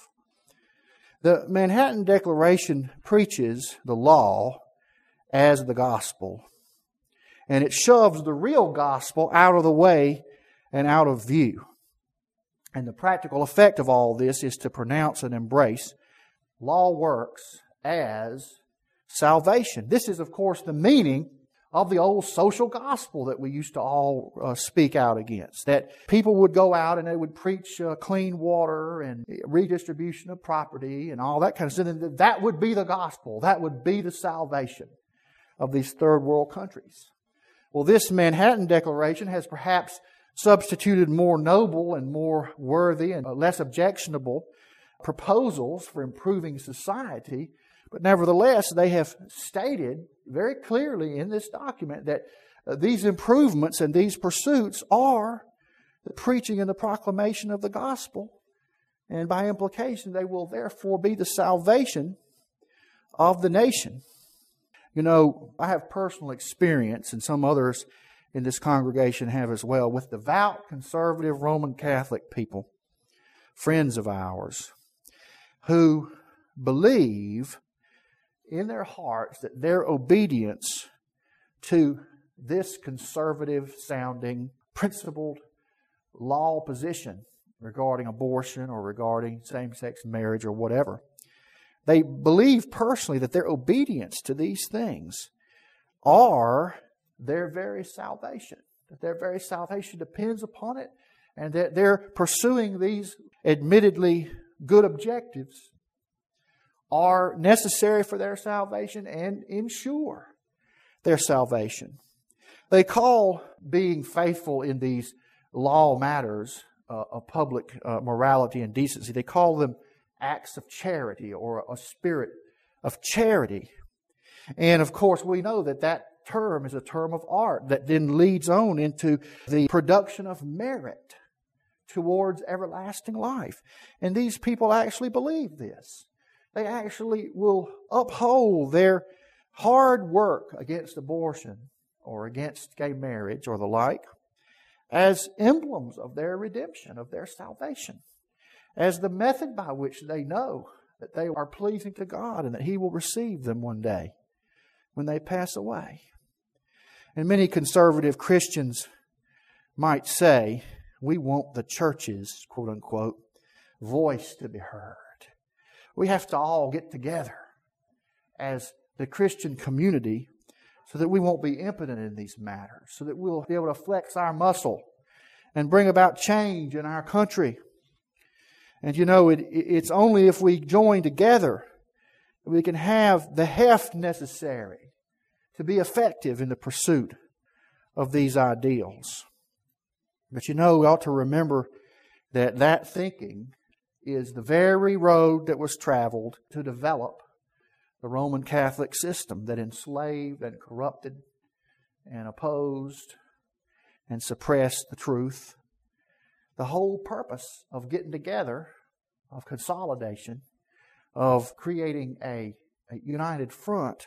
The Manhattan Declaration preaches the law as the gospel, and it shoves the real gospel out of the way and out of view. And the practical effect of all this is to pronounce and embrace law works as salvation. This is, of course, the meaning of the old social gospel that we used to all uh, speak out against. That people would go out and they would preach uh, clean water and redistribution of property and all that kind of stuff. And that would be the gospel. That would be the salvation of these third world countries. Well, this Manhattan Declaration has perhaps substituted more noble and more worthy and less objectionable proposals for improving society. But nevertheless, they have stated very clearly in this document that these improvements and these pursuits are the preaching and the proclamation of the gospel. And by implication, they will therefore be the salvation of the nation. You know, I have personal experience, and some others in this congregation have as well, with devout, conservative Roman Catholic people, friends of ours, who believe in their hearts that their obedience to this conservative-sounding, principled law position regarding abortion or regarding same-sex marriage or whatever, they believe personally that their obedience to these things are their very salvation, that their very salvation depends upon it, and that they're pursuing these admittedly good objectives are necessary for their salvation and ensure their salvation. They call being faithful in these law matters uh, of public uh, morality and decency, they call them acts of charity or a spirit of charity. And of course, we know that that term is a term of art that then leads on into the production of merit towards everlasting life. And these people actually believe this. They actually will uphold their hard work against abortion or against gay marriage or the like as emblems of their redemption, of their salvation, as the method by which they know that they are pleasing to God and that He will receive them one day when they pass away. And many conservative Christians might say, we want the church's, quote unquote, voice to be heard. We have to all get together as the Christian community so that we won't be impotent in these matters, so that we'll be able to flex our muscle and bring about change in our country. And you know, it, it's only if we join together that we can have the heft necessary to be effective in the pursuit of these ideals. But you know, we ought to remember that that thinking is the very road that was traveled to develop the Roman Catholic system that enslaved and corrupted and opposed and suppressed the truth. The whole purpose of getting together, of consolidation, of creating a, a united front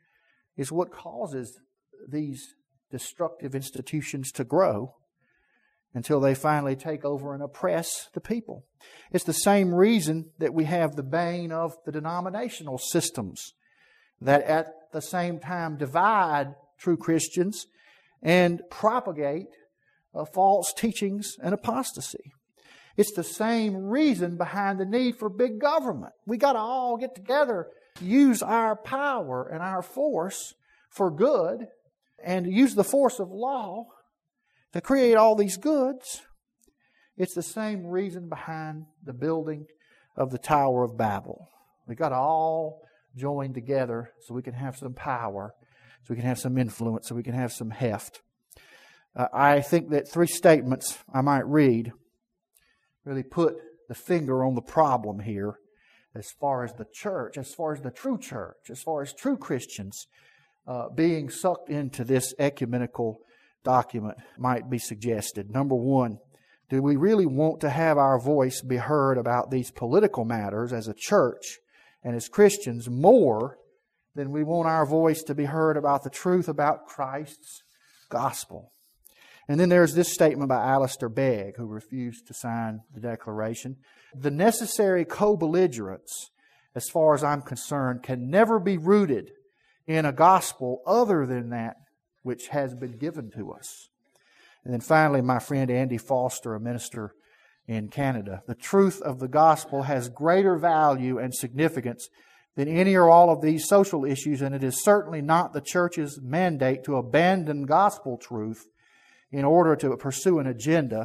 is what causes these destructive institutions to grow until they finally take over and oppress the people. It's the same reason that we have the bane of the denominational systems that at the same time divide true Christians and propagate uh, false teachings and apostasy. It's the same reason behind the need for big government. We got to all get together, use our power and our force for good, and use the force of law to create all these goods. It's the same reason behind the building of the Tower of Babel. We got to all join together so we can have some power, so we can have some influence, so we can have some heft. Uh, I think that three statements I might read really put the finger on the problem here as far as the church, as far as the true church, as far as true Christians uh, being sucked into this ecumenical document might be suggested. Number one, do we really want to have our voice be heard about these political matters as a church and as Christians more than we want our voice to be heard about the truth about Christ's gospel? And then there's this statement by Alistair Begg, who refused to sign the declaration. The necessary co-belligerence, as far as I'm concerned, can never be rooted in a gospel other than that which has been given to us. And then finally, my friend Andy Foster, a minister in Canada, the truth of the gospel has greater value and significance than any or all of these social issues, and it is certainly not the church's mandate to abandon gospel truth in order to pursue an agenda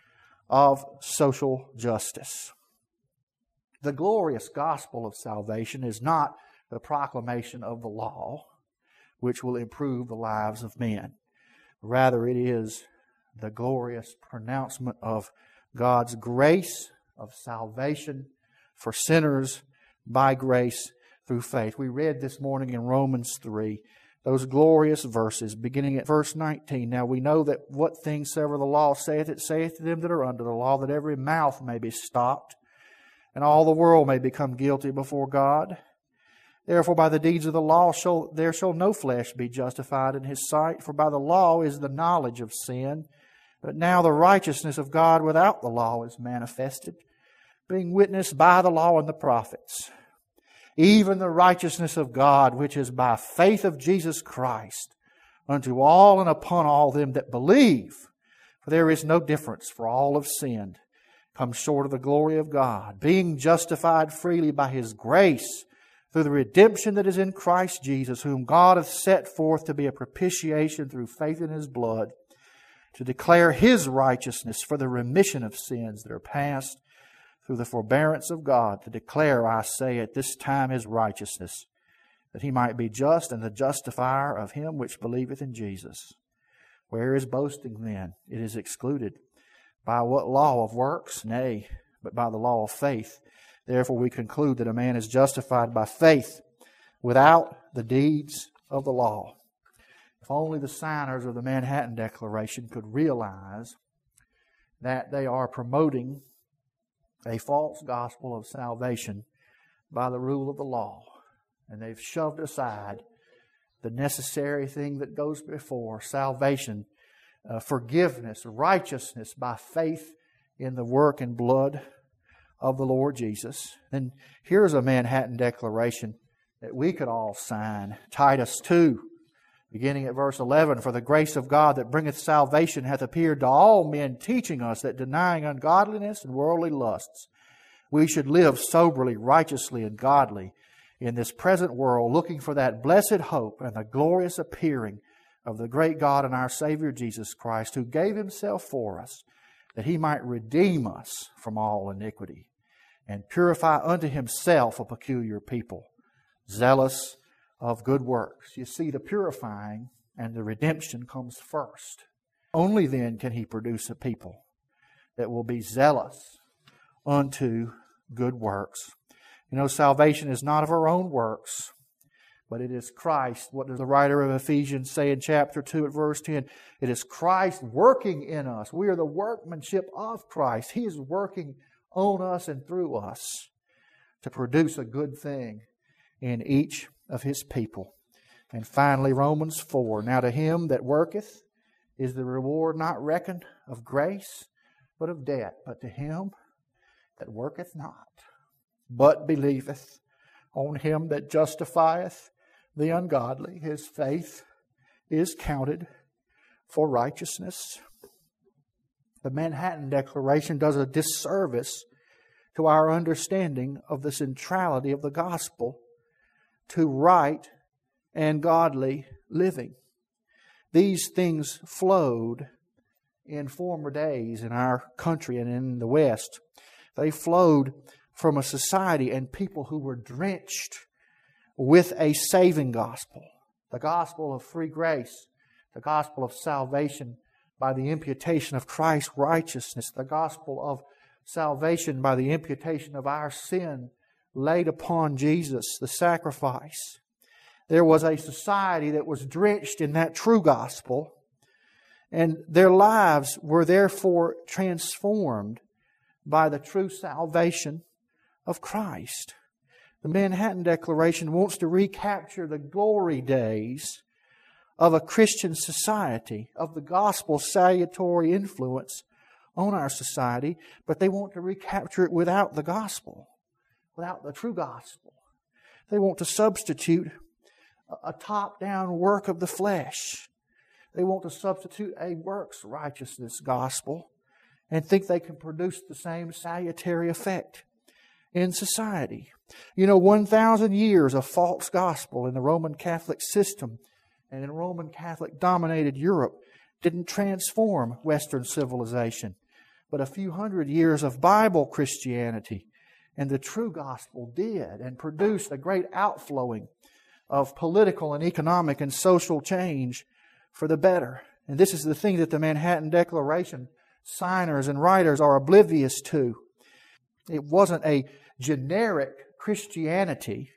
of social justice. The glorious gospel of salvation is not the proclamation of the law, which will improve the lives of men. Rather, it is the glorious pronouncement of God's grace of salvation for sinners by grace through faith. We read this morning in Romans three, those glorious verses, beginning at verse nineteen. Now we know that what things soever the law saith, it saith to them that are under the law, that every mouth may be stopped, and all the world may become guilty before God. Therefore by the deeds of the law shall, there shall no flesh be justified in His sight, for by the law is the knowledge of sin. But now the righteousness of God without the law is manifested, being witnessed by the law and the prophets, even the righteousness of God, which is by faith of Jesus Christ, unto all and upon all them that believe. For there is no difference, for all have sinned, come short of the glory of God, being justified freely by His grace, through the redemption that is in Christ Jesus, whom God hath set forth to be a propitiation through faith in His blood, to declare His righteousness for the remission of sins that are past through the forbearance of God, to declare, I say, at this time His righteousness, that He might be just and the justifier of him which believeth in Jesus. Where is boasting then? It is excluded. By what law of works? Nay, but by the law of faith. Therefore we conclude that a man is justified by faith without the deeds of the law. If only the signers of the Manhattan Declaration could realize that they are promoting a false gospel of salvation by the rule of the law. And they've shoved aside the necessary thing that goes before salvation, uh, forgiveness, righteousness by faith in the work and blood of the Lord Jesus. And here's a Manhattan Declaration that we could all sign. Titus two, beginning at verse eleven, For the grace of God that bringeth salvation hath appeared to all men, teaching us that denying ungodliness and worldly lusts, we should live soberly, righteously, and godly in this present world, looking for that blessed hope and the glorious appearing of the great God and our Savior Jesus Christ, who gave Himself for us, that He might redeem us from all iniquity, and purify unto Himself a peculiar people, zealous of good works. You see, the purifying and the redemption comes first. Only then can He produce a people that will be zealous unto good works. You know, salvation is not of our own works, but it is Christ. What does the writer of Ephesians say in chapter two at verse ten? It is Christ working in us. We are the workmanship of Christ. He is working on us and through us to produce a good thing in each of His people. And finally, Romans four. Now to him that worketh is the reward not reckoned of grace, but of debt. But to him that worketh not, but believeth on Him that justifieth the ungodly, his faith is counted for righteousness. The Manhattan Declaration does a disservice to our understanding of the centrality of the gospel to right and godly living. These things flowed in former days in our country and in the West. They flowed from a society and people who were drenched with a saving gospel. The gospel of free grace. The gospel of salvation by the imputation of Christ's righteousness. The gospel of salvation by the imputation of our sin laid upon Jesus, the sacrifice. There was a society that was drenched in that true gospel, and their lives were therefore transformed by the true salvation of Christ. The Manhattan Declaration wants to recapture the glory days of a Christian society, of the gospel's salutary influence on our society, but they want to recapture it without the gospel, without the true gospel. They want to substitute a top-down work of the flesh. They want to substitute a works righteousness gospel and think they can produce the same salutary effect in society. You know, one thousand years of false gospel in the Roman Catholic system and in Roman Catholic dominated Europe didn't transform Western civilization. But a few hundred years of Bible Christianity and the true gospel did, and produced a great outflowing of political and economic and social change for the better. And this is the thing that the Manhattan Declaration signers and writers are oblivious to. It wasn't a generic Christianity,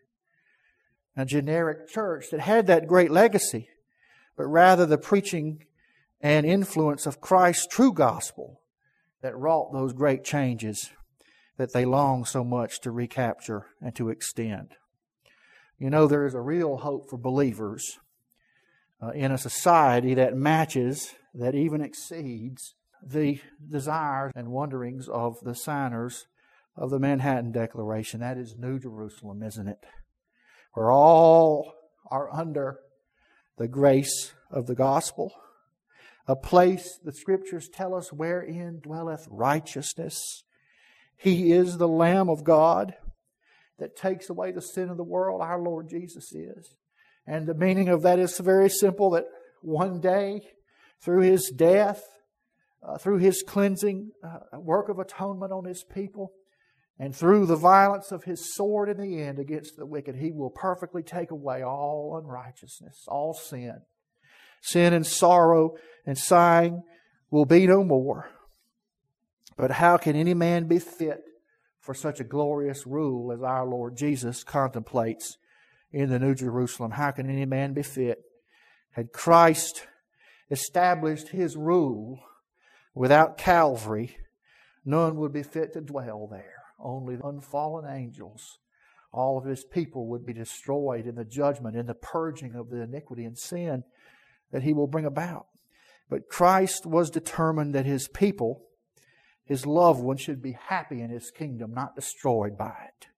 a generic church that had that great legacy, but rather the preaching and influence of Christ's true gospel that wrought those great changes that they long so much to recapture and to extend. You know, there is a real hope for believers uh, in a society that matches, that even exceeds the desires and wonderings of the signers of the Manhattan Declaration. That is New Jerusalem, isn't it? Where all are under the grace of the gospel. A place, the Scriptures tell us, wherein dwelleth righteousness. He is the Lamb of God that takes away the sin of the world. Our Lord Jesus is. And the meaning of that is very simple, that one day, through His death, uh, through His cleansing uh, work of atonement on His people, And through the violence of His sword in the end against the wicked, He will perfectly take away all unrighteousness, all sin. Sin and sorrow and sighing will be no more. But how can any man be fit for such a glorious rule as our Lord Jesus contemplates in the New Jerusalem? How can any man be fit? Had Christ established His rule without Calvary, none would be fit to dwell there. Only the unfallen angels. All of His people would be destroyed in the judgment, in the purging of the iniquity and sin that He will bring about. But Christ was determined that His people, His loved ones, should be happy in His kingdom, not destroyed by it.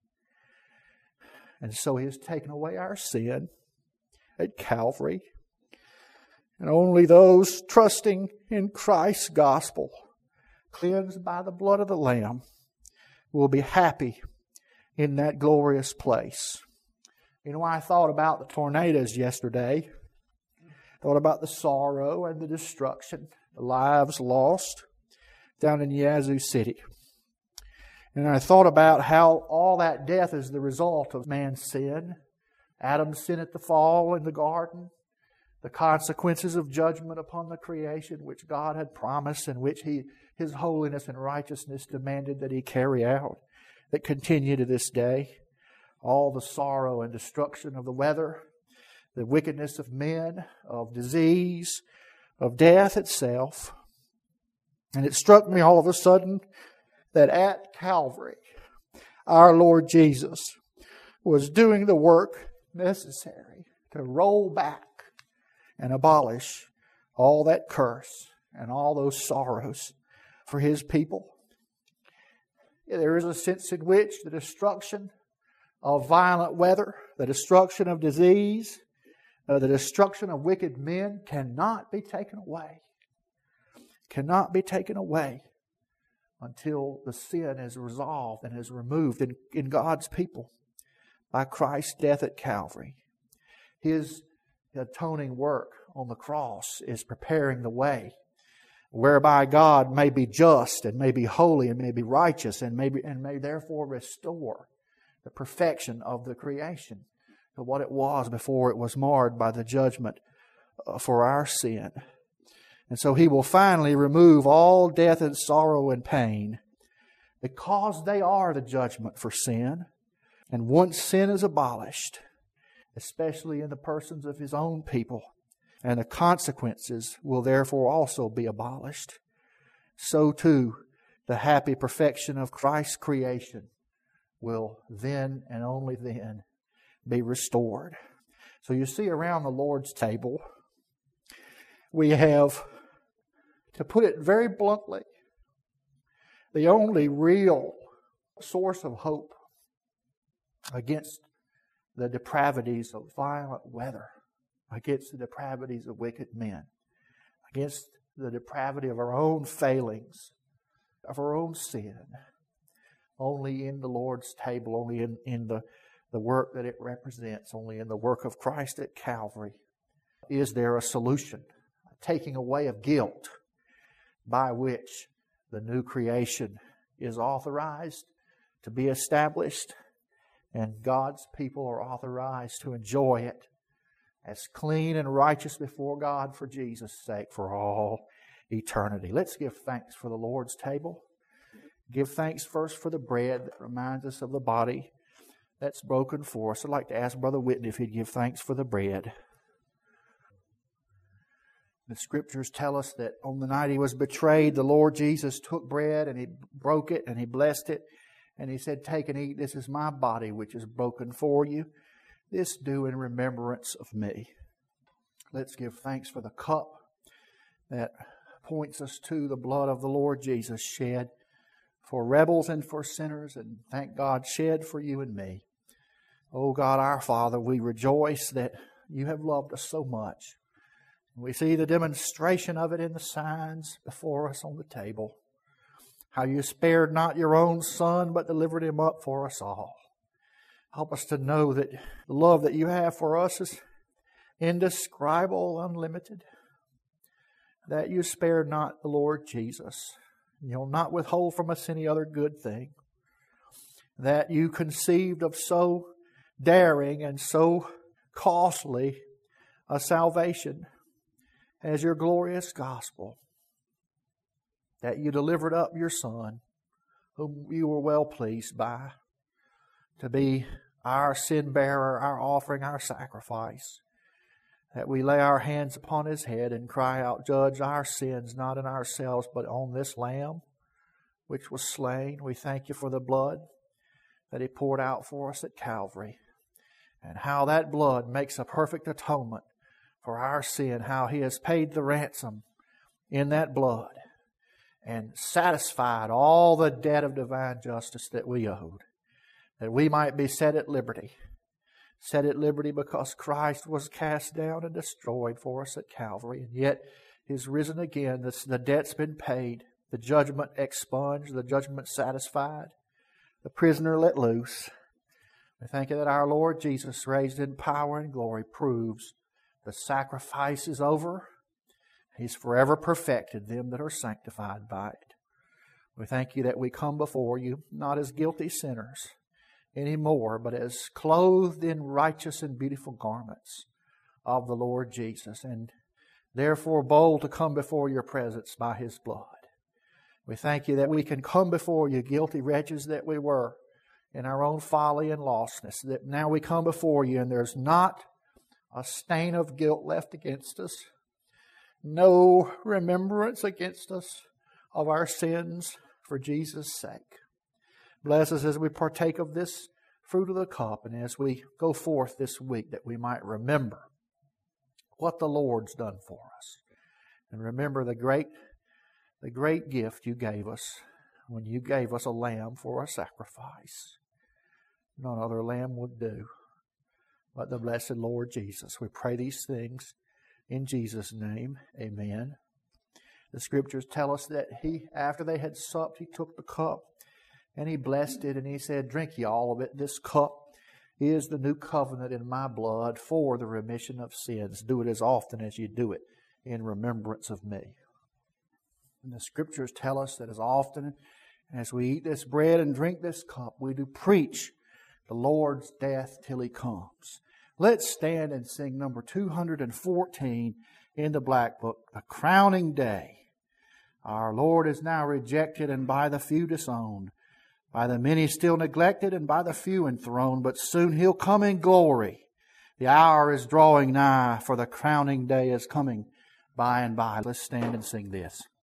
And so He has taken away our sin at Calvary. And only those trusting in Christ's gospel, cleansed by the blood of the Lamb, will be happy in that glorious place. You know, I thought about the tornadoes yesterday. Thought about the sorrow and the destruction, the lives lost down in Yazoo City. And I thought about how all that death is the result of man's sin. Adam's sin at the fall in the garden. The consequences of judgment upon the creation which God had promised and which He, His holiness and righteousness demanded that He carry out, that continue to this day. All the sorrow and destruction of the weather, the wickedness of men, of disease, of death itself. And it struck me all of a sudden that at Calvary, our Lord Jesus was doing the work necessary to roll back and abolish all that curse and all those sorrows for His people. There is a sense in which the destruction of violent weather, the destruction of disease, uh, the destruction of wicked men cannot be taken away. Cannot be taken away until the sin is resolved and is removed in, in God's people by Christ's death at Calvary. His atoning work on the cross is preparing the way whereby God may be just and may be holy and may be righteous and may, be, and may therefore restore the perfection of the creation to what it was before it was marred by the judgment for our sin. And so He will finally remove all death and sorrow and pain because they are the judgment for sin. And once sin is abolished, especially in the persons of His own people, and the consequences will therefore also be abolished, so too the happy perfection of Christ's creation will then and only then be restored. So you see, around the Lord's table, we have, to put it very bluntly, the only real source of hope against the depravities of violent weather, against the depravities of wicked men, against the depravity of our own failings, of our own sin. Only in the Lord's table, only in, in the, the work that it represents, only in the work of Christ at Calvary, is there a solution, a taking away of guilt, by which the new creation is authorized to be established, and God's people are authorized to enjoy it as clean and righteous before God for Jesus' sake for all eternity. Let's give thanks for the Lord's table. Give thanks first for the bread that reminds us of the body that's broken for us. I'd like to ask Brother Whitney if he'd give thanks for the bread. The Scriptures tell us that on the night He was betrayed, the Lord Jesus took bread and He broke it and He blessed it. And He said, "Take and eat. This is my body which is broken for you. This do in remembrance of me." Let's give thanks for the cup that points us to the blood of the Lord Jesus shed for rebels and for sinners, and thank God shed for you and me. Oh God, our Father, we rejoice that You have loved us so much. We see the demonstration of it in the signs before us on the table. How You spared not Your own Son, but delivered Him up for us all. Help us to know that the love that You have for us is indescribable, unlimited. That You spared not the Lord Jesus. You'll not withhold from us any other good thing. that you conceived of so daring and so costly a salvation as your glorious gospel, that you delivered up your Son, whom you were well pleased by, to be our sin bearer, our offering, our sacrifice, that we lay our hands upon His head and cry out, judge our sins, not in ourselves, but on this Lamb which was slain. We thank You for the blood that He poured out for us at Calvary, and how that blood makes a perfect atonement for our sin, how He has paid the ransom in that blood and satisfied all the debt of divine justice that we owed, that we might be set at liberty. Set at liberty because Christ was cast down and destroyed for us at Calvary, and yet is risen again. The, the debt's been paid, the judgment expunged, the judgment satisfied, the prisoner let loose. We thank You that our Lord Jesus, raised in power and glory, proves the sacrifice is over. He's forever perfected them that are sanctified by it. We thank You that we come before You not as guilty sinners anymore, but as clothed in righteous and beautiful garments of the Lord Jesus, and therefore bold to come before Your presence by His blood. We thank You that we can come before You, guilty wretches that we were, in our own folly and lostness, that now we come before You and there's not a stain of guilt left against us, no remembrance against us of our sins for Jesus' sake. Bless us as we partake of this fruit of the cup, and as we go forth this week, that we might remember what the Lord's done for us, and remember the great, the great gift You gave us when You gave us a lamb for a sacrifice. None other lamb would do but the blessed Lord Jesus. We pray these things in Jesus' name. Amen. The Scriptures tell us that He, after they had supped, He took the cup and He blessed it, and He said, drink ye all of it. This cup is the new covenant in My blood for the remission of sins. Do it as often as you do it in remembrance of Me. And the Scriptures tell us that as often as we eat this bread and drink this cup, we do preach the Lord's death till He comes. Let's stand and sing number two hundred fourteen in the Black Book, The Crowning Day. Our Lord is now rejected and by the few disowned, by the many still neglected and by the few enthroned, but soon He'll come in glory. The hour is drawing nigh, for the crowning day is coming by and by. Let's stand and sing this.